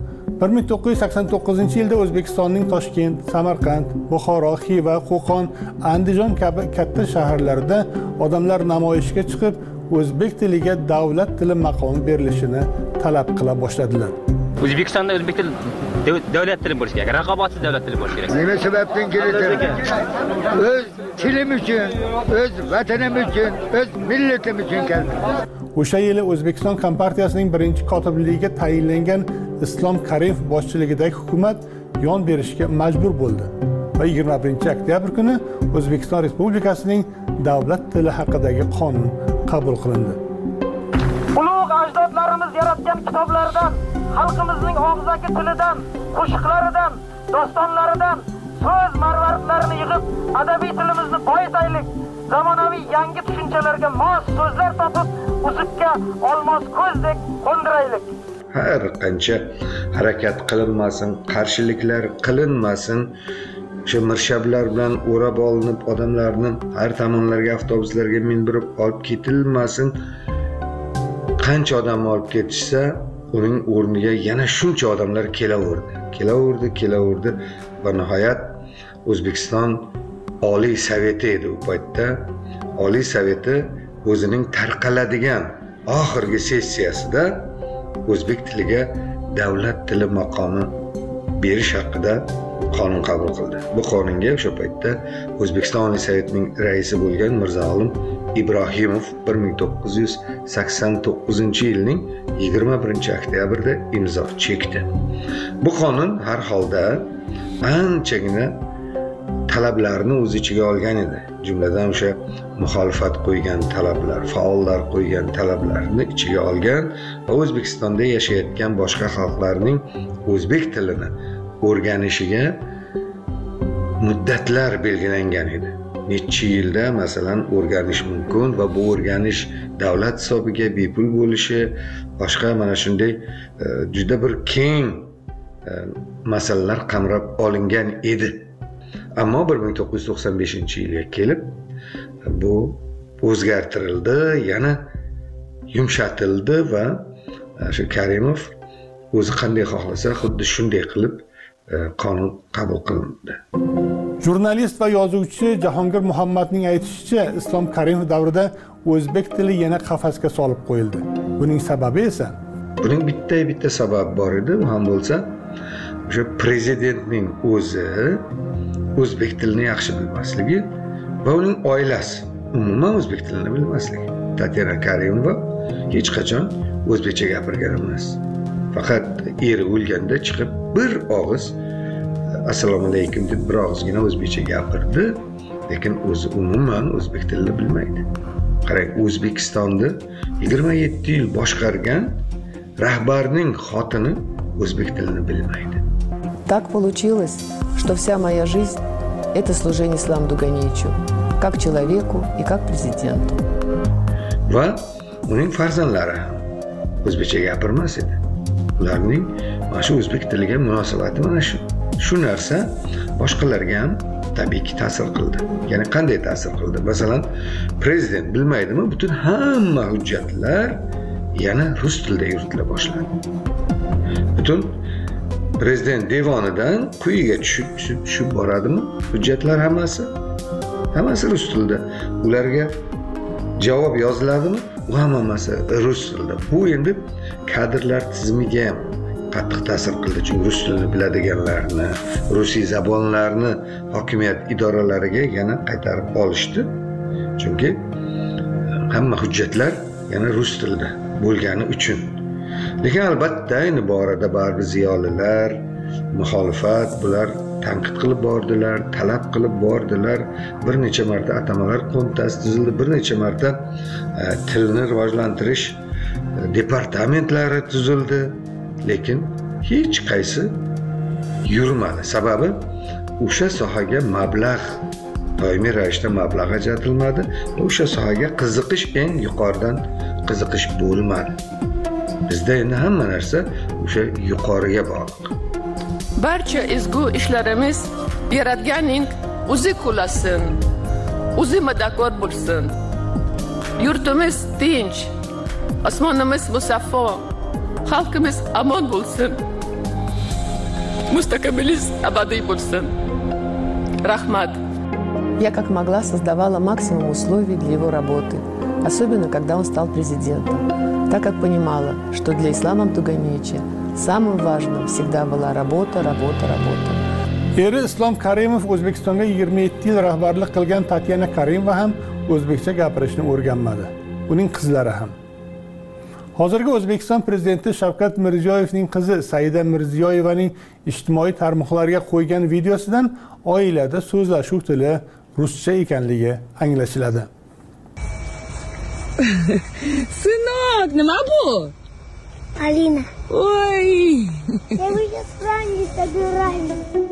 1989-yilda O'zbekistonning Toshkent, Samarqand, Buxoro, Xiva, Qo'qon, Andijon kabi katta shaharlarida odamlar namoyishga chiqib, o'zbek tiliga davlat tili maqomi berilishini talab qila boshladilar. O'zbekistonda o'zbek tili davlat tili bo'lishi kerak, raqobatsiz davlat tili bo'lishi kerak. Nima sababdan keladi? O'z tilim uchun, o'z vatanim uchun, o'z millatim uchun keldim. O'sha yili O'zbekiston Kompartiyasining birinchi kotibligiga tayinlangan Islom Karimov boshchiligidagi hukumat yon berishga majbur bo'ldi va 21-oktyabr kuni O'zbekiston Respublikasining davlat tili haqidagi qonun qabul qilindi. Ulug' ajdodlarimiz yaratgan kitoblardan, xalqimizning og'zaki tilidan, qo'shiqlaridan, dostonlaridan so'z marvaridlarini yig'ib, adabiy tilimizni boyitaylik. Zamonaviy yangi tushunchalarga mos so'zlar topib, uzuqqa olmos ko'zdek qo'ndiraylik. Har qancha harakat qilinmasin, qarshiliklar qilinmasin, o'sha mirshablar bilan o'rab olinib, odamlarni har tomonlarga avtobuslarga mindirib olib ketilmasin. Qancha odam olib ketishsa, uning o'rniga yana shuncha odamlar kelaverdi va nihoyat O'zbekiston Oliy Soveti edi u paytda. Oliy Soveti o'zining tarqaladigan oxirgi sessiyasida o'zbek tiliga davlat tili maqomi berish haqida qonun qabul qildi. Bu qonunga o'sha paytda O'zbekiston Oliy Sovetining raisi bo'lgan Mirzo-Olim Ibrohimov 1989-yilning 21-oktyabrda imzo chekdi. Bu qonun har holda anchagina talablarni o'z ichiga olgan edi. Jumladan o'sha muxolifat qo'ygan talablar, faollar qo'ygan talablarni ichiga olgan va O'zbekistonda yashayotgan boshqa xalqlarning o'zbek tilini o'rganishiga muddatlar belgilangan edi. Necha yilda masalan o'rganish mumkin va bu o'rganish davlat hisobiga bepul bo'lishi, boshqa mana shunday juda bir keng masalalar qamrab olingan edi. Ammo 1995-yilga kelib bu o'zgartirildi, yana yumshatildi va shu Karimov o'zi qanday xohlasa xuddi shunday qilib qonun qabul qilindi. Jurnalist va yozuvchi Jahongir Muhammadning aytishicha, Islom Karimov davrida o'zbek tili yana qafasga solib qo'yildi. Buning sababi esa bitta sabab bor edi, u ham bo'lsa o'sha prezidentning o'zi o'zbek tilini yaxshi bilmasligi va uning oilasi umuman o'zbek tilini bilmasligi. Tatyana Karimova hech qachon o'zbekcha gapirgan emas. Faqat eri o'lganda chiqib bir og'iz assalomu alaykum deb bir og'izgina o'zbekcha gapirdi, lekin o'zi umuman o'zbek tilini bilmaydi. Qarang, O'zbekistonni 27 yil boshqargan rahbarning xotini o'zbek tilini bilmaydi. Так получилось, что вся моя жизнь – это служение Исламу Дуганичу, как человеку и как президенту. Va uning farzandlari o'zbekcha gapirmas edi. Ularning mana shu o'zbek tiliga munosabati mana shu. Shu narsa boshqalarga ham tabiiyki ta'sir qildi. Ya'ni qanday ta'sir qildi? Masalan, prezident bilmaydimi, butun hamma hujjatlar yana rus tilida yuritila boshladi. Butun prezident devonidan quyiga tushib boradimi? Hujjatlar hammasi rus tilida. Ularga javob yoziladimi? Bu hammasi rus tilida. Bu endi kadrlar tizimiga ham qattiq ta'sir qildi. Chunki rus tilini biladiganlarni, rusiy zabonlarni hokimiyat idoralariga yana qaytarib olishdi. Chunki hamma hujjatlar yana rus tilida bo'lgani uchun. Lekin albatta endi borada baribir ziyolilar, muxolifat bular tanqid qilib bordilar, talab qilib bordilar. Bir necha marta atamalar qo'mitasi tuzildi, bir necha marta tilni rivojlantirish departamentlari tuzildi. Lekin hech qaysi yurmadi. Sababi o'sha sohaga mablag' doimiy ravishda mablag' ajratilmadi. O'sha sohaga qiziqish eng yuqoridan qiziqish bo'lmadi. Bizda endi hamma narsa o'sha yuqoriga bog'liq. Barcha ezgu ishlarimiz Yaratganning o'zi qo'llasin, o'zi madadkor bo'lsin. Yurtimiz tinch, osmonimiz musaffo, xalqimiz omon bo'lsin. Mustaqilimiz abadiy bo'lsin. Rahmat. Я как могла создавала максимум условий для его работы, особенно когда он стал президентом, так как понимала, что для Ислама Абдуганиевича самым важным всегда была работа. Eri Islom Karimov O'zbekistonga 27 yil rahbarlik qilgan Tatyana Karimova ham o'zbekcha gapirishni o'rganmadi. Uning qizlari ham. Hozirgi O'zbekiston prezidenti Shavkat Mirziyoyevning qizi Saida Mirziyoyevaning ijtimoiy tarmoqlarga qo'ygan videosidan oilada so'zlashuv tili ruscha ekanligi anglashiladi. Сынок, nima bu? Alina. Ой. Я сейчас Франки собираю.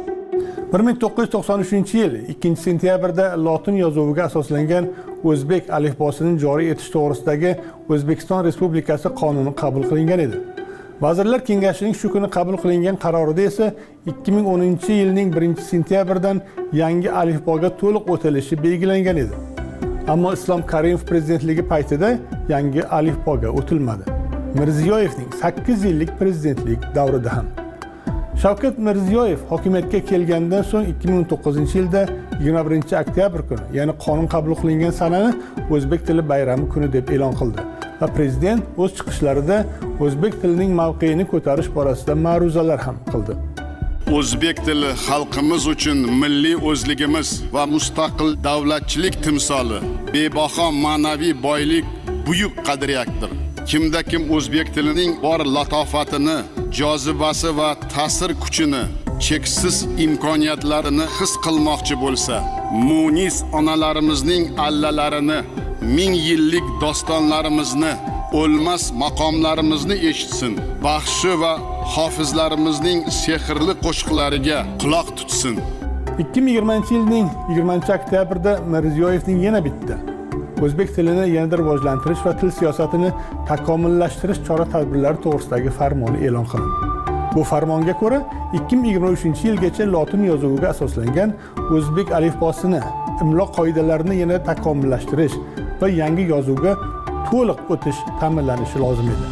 1993-yil 2-sentyabrda lotin yozuviga asoslangan o'zbek alifbosini joriy etish to'g'risidagi O'zbekiston Respublikasi qonuni qabul qilingan edi. Vazirlar Kengashining shu kuni qabul qilingan qarorida esa 2010-yilning 1-sentyabridan yangi alifboga to'liq o'tilishi belgilangan edi. Ammo Islom Karimov prezidentligi paytida yangi alifboga o'tilmadi. Mirziyoyevning 8 yillik prezidentlik davrida ham. Shavkat Mirziyoyev hokimiyatga kelgandan so'ng 2019-yilda 21-oktyabr kuni, ya'ni qonun qabul qilingan sanani o'zbek tili bayrami kuni deb e'lon qildi va prezident o'z chiqishlarida o'zbek tilining mavqeini ko'tarish borasida ma'ruzalar ham qildi. O'zbek tili xalqimiz uchun milliy o'zligimiz va mustaqil davlatchilik timsoli, bebaho ma'naviy boylik, buyuk qadriyatdir. Kimda kim o'zbek tilining bor latofatini, jozibasi va ta'sir kuchini, cheksiz imkoniyatlarini his qilmoqchi bo'lsa, munis onalarimizning allalarini, ming yillik dostonlarimizni, o'lmas maqomlarimizni eshitsin, baxshi va hofizlarimizning sehrli qo'shiqlariga quloq tutsin. 2020-yilning 20-oktyabrda Mirziyoyevning yana bitta o'zbek tilini yanada rivojlantirish va til siyosatini takomillashtirish chora-tadbirlari to'g'risidagi farmoni e'lon qilindi. Bu farmonga ko'ra 2023-yilgacha lotin yozuviga asoslangan o'zbek alifbosini, imlo qoidalarini yana takomillashtirish va yangi yozuvga to'liq o'tish ta'minlanishi lozim edi.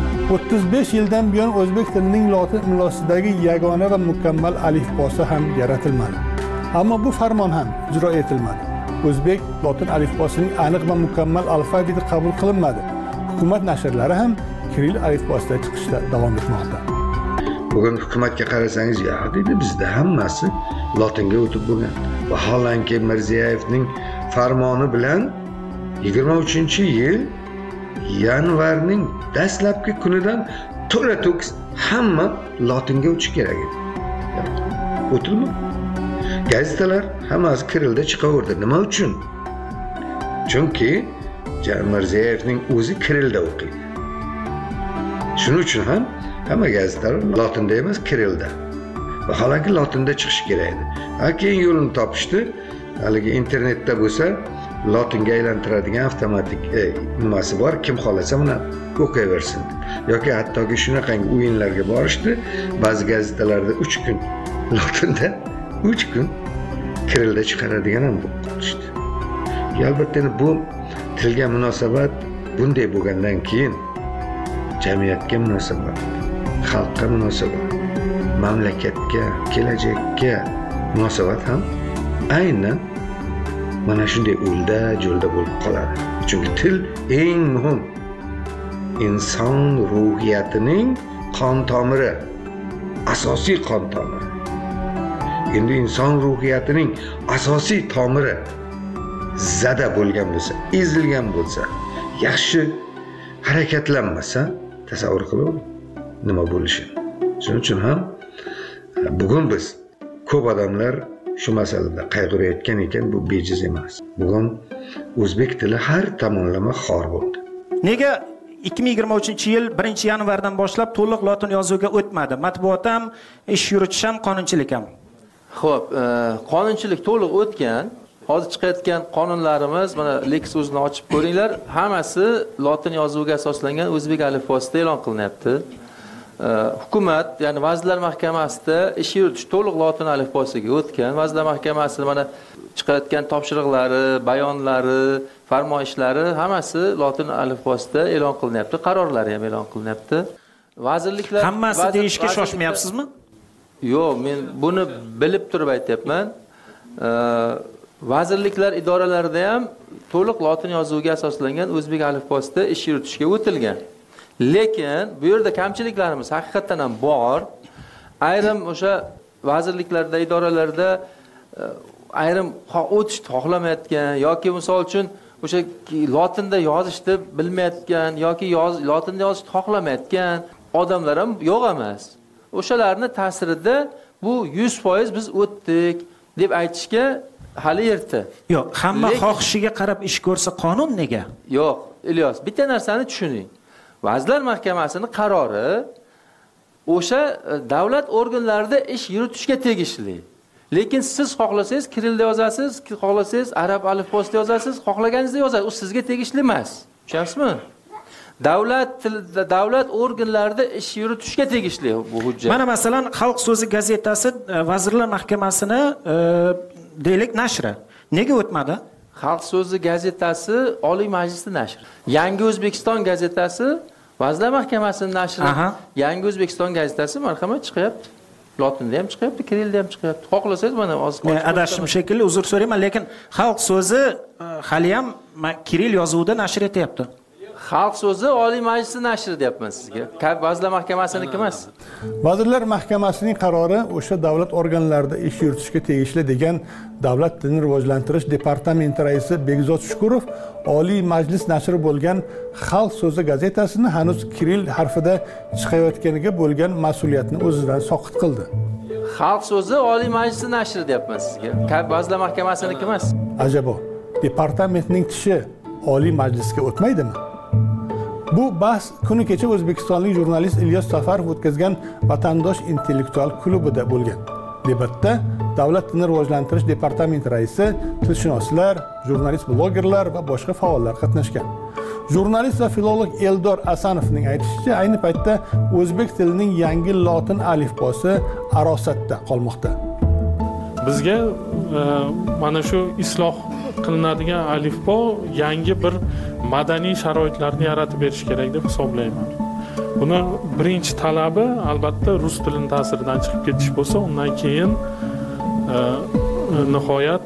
35 yildan buyon o'zbek tilining lotin imlosidagi yagona va mukammal alifbosi ham yaratilmadi. Ammo bu farmon ham ijro etilmadi. O'zbek lotin alifbosining aniq va mukammal alfabeti qabul qilinmadi. Hukumat nashrlari ham kiril alifbosida chiqishda davom etmoqda. Bugun hukumatga qarasangiz, ya deydi, bizda hammasi lotinga o'tib bo'lgan. Vaholanki Mirziyoyevning farmoni bilan 23-yil yanvarning dastlabki kunidan to'la-to'kis hamma lotinga o'tish kerak edi. O'tilmadi. Gazetalar hammasi kirilda chiqaverdi. Nima uchun? Chunki Mirziyoyevning o'zi kirilda o'qiydi. Shuning uchun ham hamma gazetalar lotinda emas, kirilda. Vaholanki lotinda chiqishi kerak edi. Keyin yo'lini topishdi. Haligi internetda bo'lsa, lotinga aylantiradigan avtomatik nimasi bor, kim xolasa buni o'qiyversin. Yoki hattoki shunaqangi o'yinlarga borishdi. Ba'zi gazetalarda 3 kun lotinda 3 kun kirilda chiqaradigan ham bo'lib qolishdi. Albatta bu tilga munosabat bunday bo'lgandan keyin jamiyatga munosabat, xalqqa munosabat, mamlakatga, kelajakka munosabat ham aynan mana shunday o'lda jo'lda bo'lib qoladi. Chunki til eng muhim inson ruhiyatining qon tomiri, asosiy qon tomiri. Endi inson ruhiyatining asosiy tomiri zada bo'lgan bo'lsa, ezilgan bo'lsa, yaxshi harakatlanmasa tasavvur qiling nima bo'lishi. Shuning uchun ham bugun biz ko'p odamlar shu masalada qayg'urayotgan ekan, bu bejiz emas. Bugun o'zbek tili har tomonlama xor bo'ldi. Nega 2023-yil 1-yanvardan boshlab to'liq lotin yozuviga o'tmadi? Matbuot ham, ish yuritish ham, qonunchilik ham. Xo'p, qonunchilik to'liq o'tgan. Hozir chiqayotgan qonunlarimiz, mana Lex o'zini ochib ko'ringlar, hammasi lotin yozuviga asoslangan o'zbek alifbosida e'lon qilinyapti. Hukumat, ya'ni Vazirlar Mahkamasida ish yuritish to'liq lotin alifbosiga o'tgan. Vazirlar Mahkamasi mana chiqayotgan topshiriqlari, bayonlari, farmoyishlari hammasi lotin alifbosida e'lon qilinyapti, qarorlari ham e'lon qilinyapti. Vazirliklar hammasi deyishga shoshmayapsizmi? Yo'q, men buni bilib turib aytyapman. Vazirliklar idoralarida ham to'liq lotin yozuviga asoslangan o'zbek alifbosida ish yuritishga o'tilgan. Lekin bu yerda kamchiliklarimiz haqiqatan ham bor. Ayrim o'sha vazirliklarda, idoralarda ayrim o'tishni xohlamayotgan yoki misol uchun o'sha lotinda yozishni bilmayotgan yoki lotinda yozishni xohlamayotgan odamlar ham yo'q emas. O'shalarning ta'sirida bu 100% biz o'tdik deb aytishga hali erta. Yo'q, hamma xohishiga qarab ish ko'rsa qonun nega? Yo'q, Ilyos, bitta narsani tushuning. Vazirlar Mahkamasining qarori o'sha davlat organlarida ish yuritishga tegishli. Lekin siz xohlasangiz kirilda yozasiz, xohlasangiz arab alifbosida yozasiz, xohlaganingizda yozasiz. U sizga tegishli emas. Tushunyapsizmi? Davlat organlarida ish yuritishga tegishli bu hujjat. Mana masalan, Xalq so'zi gazetasi Vazirlar Mahkamasini deylik nashri. Nega o'tmadi? Xalq so'zi gazetasi Oliy Majlisning nashri. Yangi O'zbekiston gazetasi Vazirlar Mahkamasining nashri. Yangi O'zbekiston gazetasi marhamat chiqyapti. Lotinda ham chiqyapti, kirilda ham chiqyapti. Xohlasangiz mana hozir adashim shekilli, uzr so'rayman, lekin Xalq so'zi hali ham kiril yozuvida nashr etyapti. Xalq so'zi Oliy Majlisning nashri deyapman sizga. Vazirlar Mahkamasiniki emas. Vazirlar Mahkamasining qarori o'sha davlat organlarida ish yuritishga tegishli degan Davlat tilini rivojlantirish departamenti raisi Begzod Shukurov Oliy Majlis nashri bo'lgan Xalq so'zi gazetasini hanuz kiril harfida chiqayotganiga bo'lgan mas'uliyatni o'zidan soqit qildi. Xalq so'zi Oliy Majlisning nashri deyapman sizga. Vazirlar Mahkamasiniki emas. Ajabo, departamentning tishi Oliy Majlisga o'tmaydimi? Bu bahs kuni kecha o'zbekistonlik jurnalist Ilyos Safarov o'tkazgan Vatandosh intellektual klubida bo'lgan. Debatda Davlat tilini rivojlantirish departamenti raisi, tilshunoslar, jurnalist blogerlar va boshqa faollar qatnashgan. Jurnalist va filolog Eldor Asanovning aytishicha, ayni paytda o'zbek tilining yangi lotin alifbosi arosatda qolmoqda. Bizga mana shu isloh qilinadigan alifbo yangi bir madaniy sharoitlarni yaratib berish kerak deb hisoblayman. Buni birinchi talabi albatta rus tilining ta'siridan chiqib ketish bo'lsa, undan keyin nihoyat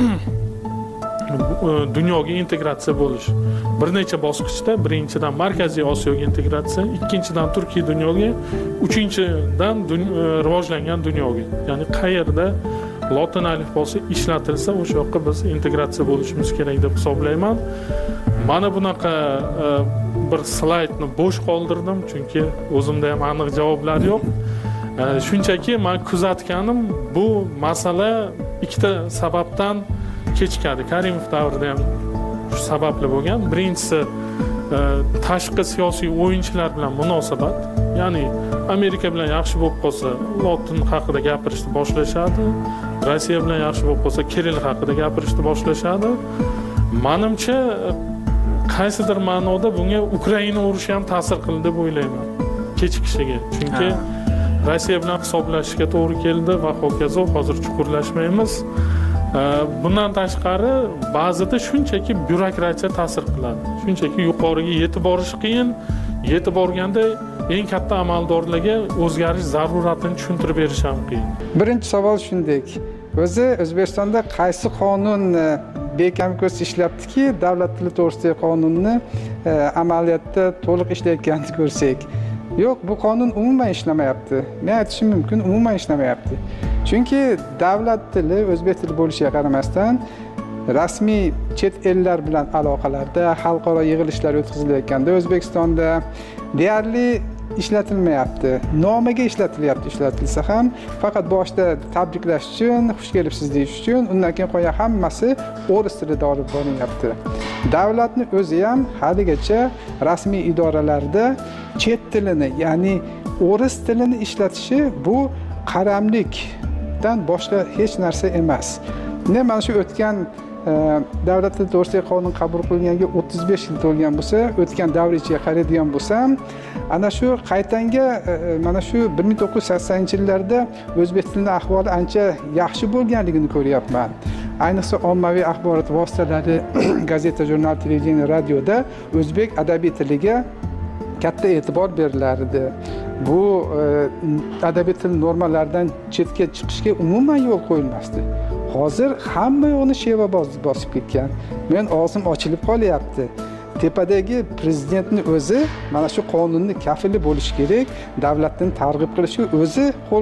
dunyoga integratsiya bo'lish. Bir necha bosqichda birinchidan Markaziy Osiyoga integratsiya, ikkinchidan Turkiya dunyoga, uchinchidan rivojlangan dunyoga. Ya'ni qayerda lotin alifbosi ishlatilsa, o'sha yoqqa biz integratsiya bo'lishimiz kerak deb hisoblayman. Mana bunaqa bir slaydni bo'sh qoldirdim, chunki o'zimda ham aniq javoblar yo'q. Shunchaki men kuzatganim, bu masala ikkita sababdan kechikadi. Karimov davrida ham shu sababli bo'lgan. Birinchisi tashqi siyosiy o'yinchilar bilan munosabat. Ya'ni Amerika bilan yaxshi bo'lib qolsa, lotin haqida gapirishni boshlashadi. Rossiya bilan yaxshi bo'lib qolsa, kiril haqida gapirishni boshlashadi. Menimcha qaysidir ma'noda bunga Ukraina urushi ham ta'sir qildi deb o'ylayman. Kechikishiga. Chunki Rossiya bilan hisoblashishga to'g'ri keldi va hokazo, hozir chuqurlashmaymiz. Bundan tashqari ba'zida shunchaki byurokratiya ta'sir qiladi. Shunchaki yuqoriga yetib borish qiyin, yetib borganda eng katta amaldorlarga o'zgarish zaruratini tushuntirib berish ham qiyin. Birinchi savol shunday. O'zi O'zbekistonda qaysi qonun bekam ko'z ishlatdiki, davlat tili to'g'risidagi qonunni amaliyotda to'liq ishlayotganini ko'rsak. Yo'q, bu qonun umuman ishlamayapti. Men aytishim mumkin, umuman ishlamayapti. Chunki davlat tili o'zbek tili bo'lishiga qaramasdan rasmiy chet ellar bilan aloqalarda, xalqaro yig'ilishlar o'tkazilayotganda O'zbekistonda deyarli ishlatilmayapti. Nomiga ishlatilyapti, ishlatilsa ham faqat boshda tabriklash uchun, xush kelibsiz deyish uchun, undan keyin qo'ya hammasi o'ris tilida olib borilyapti. Davlatni o'zi ham haligacha rasmiy idoralarda chet tilini, ya'ni o'ris tilini ishlatishi bu qaramlikdan boshqa hech narsa emas. Mana shu o'tgan davlat tili to'g'risidagi qonun qabul qilinganiga 35 yil to'lgan bo'lsa, o'tgan davr ichiga qaraydigan bo'lsam, ana shu qaytanga mana shu 1980-yillarda o'zbek tilining ahvoli ancha yaxshi bo'lganligini ko'ryapman. Ayniqsa ommaviy axborot vositalari, gazeta, jurnal, televideniya, radioda o'zbek adabiy tiliga katta e'tibor berilardi. Bu adabiy til normalaridan chetga chiqishga umuman yo'l qo'yilmasdi. Hozir hamma yo'qni sheva bosib ketgan. Men og'zim ochilib qolyapti. Tepadagi prezidentning o'zi mana shu qonunni kafili bo'lishi kerak, davlatni targ'ib qilishga o'zi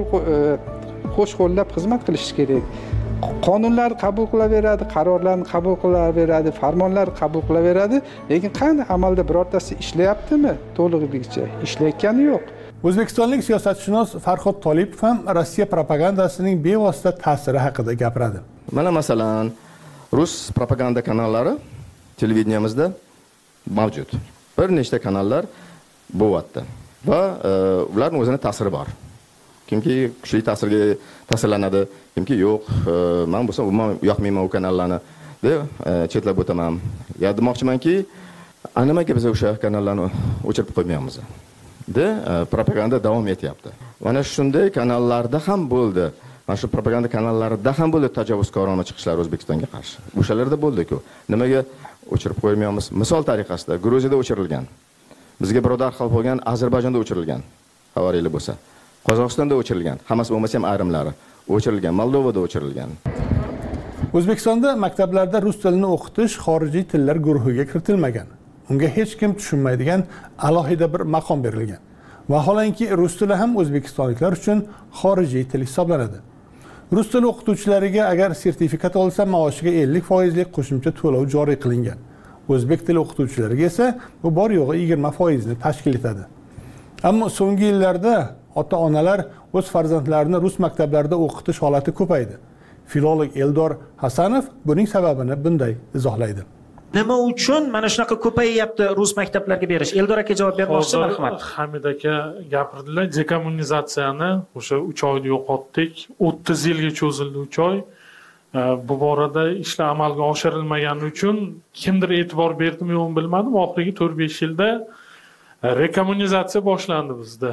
qo'shqo'llab xizmat qilishi kerak. Qonunlar qabul qilaveradi, qarorlarni qabul qilaveradi, farmonlar qabul qilaveradi, lekin qani amalda birortasi ishlayaptimi? To'lig'icha ishlayotgani yo'q. O'zbekistonlik siyosatshunos Farhod Tolipov ham Rossiya propagandasining bevosita ta'siri haqida gapiradi. Mana masalan, rus propaganda kanallari televideniyamizda mavjud. Bir nechta kanallar bo'lyapti va ularning o'zining ta'siri bor. Kimki kuchli ta'sirlanadi, kimki yo'q, men bo'lsa umuman yoqmayman u kanallarni deb chetlab o'taman. Ya demoqchimanki, nimaga biz o'sha kanallarni o'chirib qo'ymaymiz? De propaganda davom etyapti. Mana shunday kanallarda ham bo'ldi. Mana shu propaganda kanallarida ham bo'ldi tajovuzkorona chiqishlar O'zbekistonga qarshi. O'shalarda bo'ldi-ku. Nimaga o'chirib qo'ymaymiz? Misol tariqasida Gruziyada o'chirilgan. Bizga birodar xalq bo'lgan Ozarbayjonda o'chirilgan. Xabaringiz bo'lsa. Qozog'istonda o'chirilgan. Hammasi bo'lmasa ham ayrimlari o'chirilgan. Moldovada o'chirilgan. O'zbekistonda maktablarda rus tilini o'qitish xorijiy tillar guruhiga kiritilmagan. Unga hech kim tushunmaydigan alohida bir maqom berilgan. Vaholanki rus tili ham o'zbekistonliklar uchun xorijiy til hisoblanadi. Rus tili o'qituvchilariga agar sertifikat olsa, maoshiga 50% lik qo'shimcha to'lov joriy qilingan. O'zbek tili o'qituvchilariga esa bu bor yo'g'i 20% ni tashkil etadi. Ammo so'nggi yillarda ota-onalar o'z farzandlarini rus maktablarida o'qitish holati ko'paydi. Filolog Eldor Hasanov buning sababini bunday izohlaydi. Nima uchun mana shunaqa ko'payyapti rus maktablarga berish? Eldor aka javob bermoqchi, marhamat. Hamid aka gapirdilar, dekommunizatsiyani o'sha 3 oyda yo'qotdik. 30 yilga cho'zildi 3 oy. Bu borada ishlar amalga oshirilmagani uchun kimdir e'tibor berdimi yo'qmi bilmadim. Oxirgi 4-5 yilda rekommunizatsiya boshlandi bizda.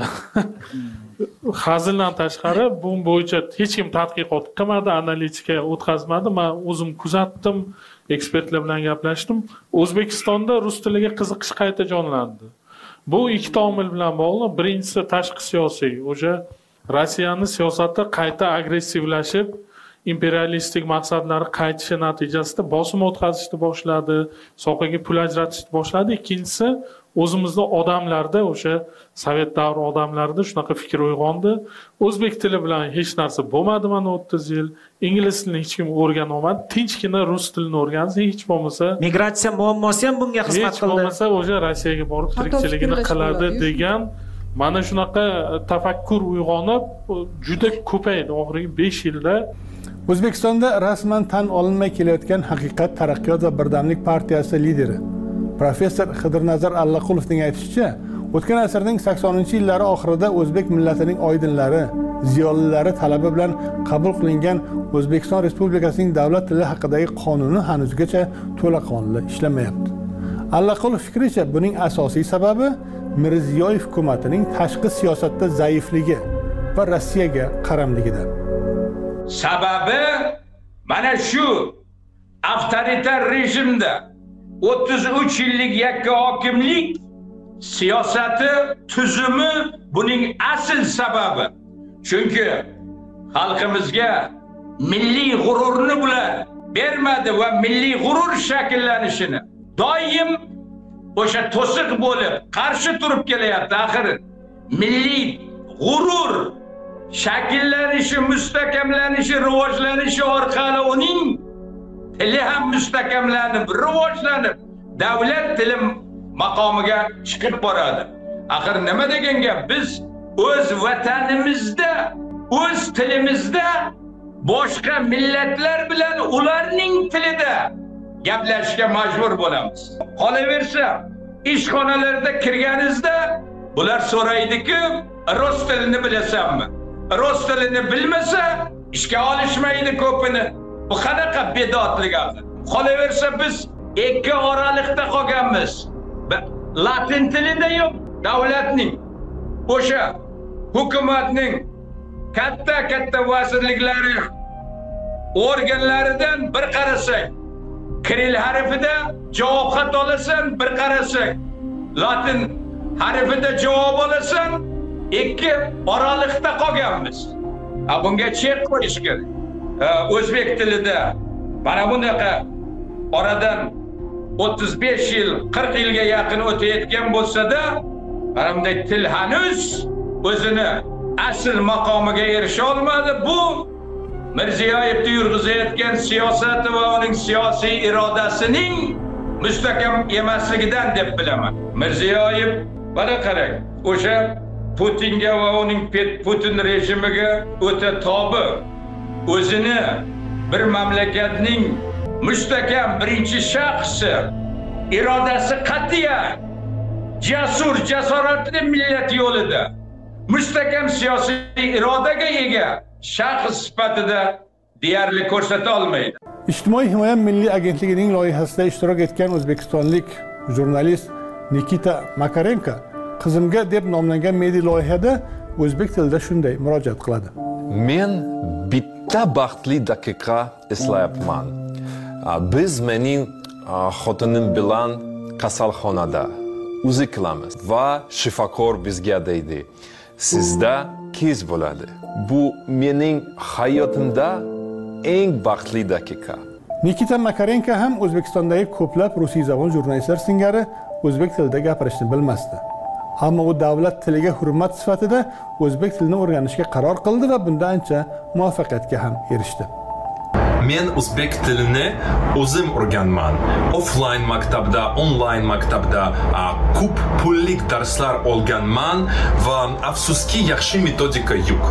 Hazildan tashqari bu bo'yicha hech kim tadqiqot qilmadi, analitika o'tkazmadi. Men o'zim kuzatdim, ekspertlar bilan gaplashdim. O'zbekistonda rus tiliga qiziqish qayta jonlandi. Bu ikki omil bilan bog'liq. Birinchisi tashqi siyosiy. O'sha Rossiyaning siyosati qayta agressivlashib, imperialistik maqsadlari qaytishi natijasida bosim o'tkazishni boshladi, sohaga pul ajratishni boshladi. Ikkinchisi o'zimizda odamlarda o'sha sovet davri odamlarida shunaqa fikr uyg'ondi. O'zbek tili bilan hech narsa bo'lmadi mana 30 yil. Ingliz tilini hech kim o'rgana olmadi. Tinchgina rus tilini o'rgansa, hech bo'lmasa migratsiya muammosi ham bunga xizmat qildi. Hech bo'lmasa o'sha Rossiyaga borib tirikchiligini qiladi degan mana shunaqa tafakkur uyg'onib juda ko'paydi oxirgi 5 yilda. O'zbekistonda rasman tan olinmay kelayotgan Haqiqat, Taraqqiyot va Birdamlik partiyasi lideri professor Xidirnazar Allaqulovning aytishicha, o'tgan asrning 80-yillari oxirida o'zbek millatining oydinlari, ziyolilari talabi bilan qabul qilingan O'zbekiston Respublikasining davlat tili haqidagi qonuni hanuzgacha to'laqonli ishlamayapti. Allaqulov fikricha, buning asosiy sababi Mirziyoyev hukumatining tashqi siyosatda zaifligi va Rossiyaga qaramligidir. Sababi mana shu avtoritar rejimda 33 yillik yakka hokimlik siyosati tuzumi buning asl sababi. Chunki xalqimizga milliy g'ururni bular bermadi va milliy g'urur shakllanishini doim o'sha to'siq bo'lib qarshi turib kelyapti. Axir milliy g'urur shakllanishi, mustahkamlanishi, rivojlanishi orqali uning tili ham mustahkamlanib, rivojlanib, davlat tili maqomiga chiqib boradi. Axir nima degan gap? Biz o'z vatanimizda, o'z tilimizda boshqa millatlar bilan ularning tilida gaplashishga majbur bo'lamiz. Qolaversa, ishxonalarda kirganingizda bular so'raydi-ku, rus tilini bilasanmi? Rus tilini bilmasa, ishga olishmaydi ko'pini. Bu qanaqa bedotlik axir? Qolaversa biz ikki oralikda qolganmiz. Latin tilida yo'q, davlatning, o'sha hukumatning katta vazirliklari organlaridan bir qarasak, Kiril harfida javob xat olasan, bir qarasak, Latin harfida javob olasan, ikki oralikda qolganmiz. Bunga chek qo'yish kerak. O'zbek tilida mana bunaqa oradan 35 yil, 40 yilga yaqin o'tayotgan bo'lsa-da, mana bunday til hanuz o'zini asl maqomiga erisha olmadi. Bu Mirziyoyevni yurg'izayotgan siyosati va uning siyosiy irodasining mustahkam emasligidan deb bilaman. Mirziyoyev mana qarang, o'sha Putinga va uning Putin rejimiga o'ta tobi, o'zini bir mamlakatning mustahkam birinchi shaxsi, irodasi qat'iyan, jasur, jasoratli millat yo'lida mustahkam siyosiy irodaga ega shaxs sifatida deyarli ko'rsata olmaydi. Ijtimoiy himoya milliy agentligining loyihasida ishtirok etgan o'zbekistonlik jurnalist Nikita Makarenko qizimga deb nomlangan media loyihada o'zbek tilida shunday murojaat qiladi. Men bitta baxtli daqiqa eslayapman. Biz mening xotinim bilan kasalxonada uzi qilamiz va shifokor bizga deydi: sizda qiz bo'ladi. Bu mening hayotimda eng baxtli daqiqa. Nikita Makarenko ham O'zbekistondagi ko'plab rusiy-zabon jurnalistlar singari o'zbek tilida gapirishni bilmasdi. Ammo u davlat tiliga hurmat sifatida o'zbek tilini o'rganishga qaror qildi va bunda ancha muvaffaqiyatga ham erishdi. Men o'zbek tilini o'zim o'rganman. Offline maktabda, online maktabda ko'p pullik darslar olganman va afsuski yaxshi metodika yo'q.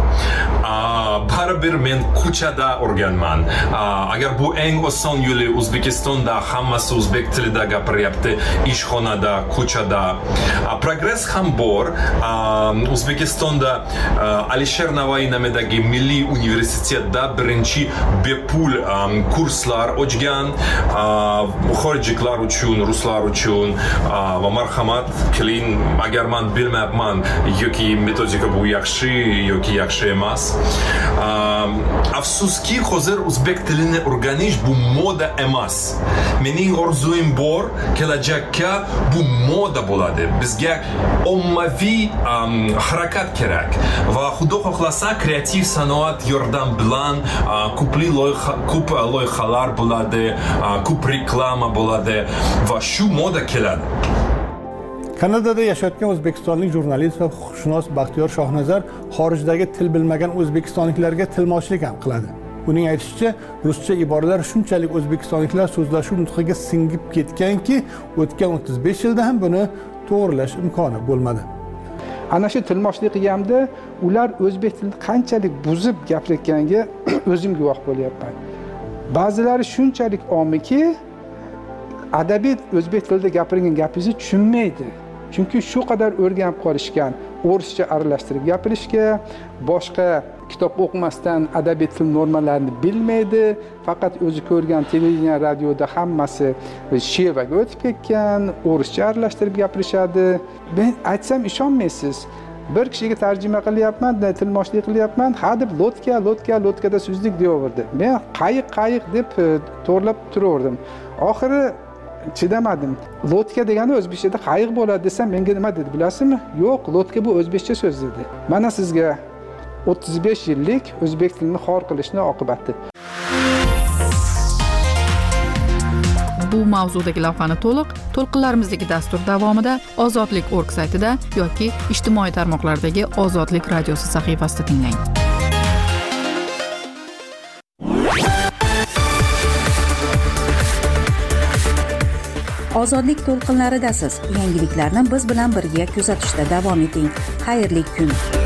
Baribir men ko'chada o'rganman. Agar bu eng oson yo'li, O'zbekistonda hammasi o'zbek tilida gapiryapti, ishxonada, ko'chada. Progress ham bor. O'zbekistonda Alisher Navoiy nomidagi Milliy universitetda birinchi bepul kurslar ochgan, xorijliklar uchun, ruslar uchun va marhamat qiling, agar men bilmayapman yoki metodika bu yaxshi yoki yaxshi emas. Afsuski hozir o'zbek tilini o'rganish bu moda emas. Mening orzuim bor, kelajakda bu moda bo'ladi. Bizga ommaviy harakat kerak va xudo xohlasa kreativ sanoat yordam bilan ko'p loyihalar bo'ladi, ko'p reklama bo'ladi va shu moda keladi. Kanadada yashayotgan o'zbekistonlik jurnalist va huquqshunos Baxtiyor Shohnazar xorijdagi til bilmagan o'zbekistonliklarga tilmochlik ham qiladi. Uning aytishicha, ruscha iboralar shunchalik o'zbekistonliklar so'zlashuv nutqiga singib ketganki, o'tgan 35 yilda ham buni to'g'rilash imkoni bo'lmadi. Ana shu tilmochlik qilganda ular o'zbek tilini qanchalik buzib gapirayotganiga o'zim guvoh bo'lyapman. Ba'zilari shunchalik omiki, adabiyot o'zbek tilida gapirgan gapingizni tushunmaydi. Chunki shu qadar o'rganib qolishgan, o'rischa aralashtirib gapirishga, boshqa kitob o'qimasdan adabiyot til normalarini bilmaydi. Faqat o'zi ko'rgan televideniya, radioda hammasi shevaga o'tib ketgan, o'rischa aralashtirib gapirishadi. Men aytsam ishonmaysiz. Bir kishiga tarjima qilyapman, tilmochlik qilyapman, ha deb lotkada so'zlik deyaverdi. Men qayiq deb to'g'rilab turaverdim. Oxiri chidamadim. Lotka degani o'zbekchada qayiq bo'ladi desam, menga nima dedi bilasizmi? Yo'q, lotka bu o'zbekcha so'z dedi. Mana sizga 35 yillik o'zbek tilini xor qilishni oqibati. Bu mavzudagi lavhani to'lqinlarimizdagi dastur davomida ozodlik.org saytida yoki ijtimoiy tarmoqlardagi Ozodlik radiosi sahifasida tinglang. ozodlik to'lqinlaridasiz. Yangiliklarni biz bilan birga kuzatishda davom eting. Xayrli kun.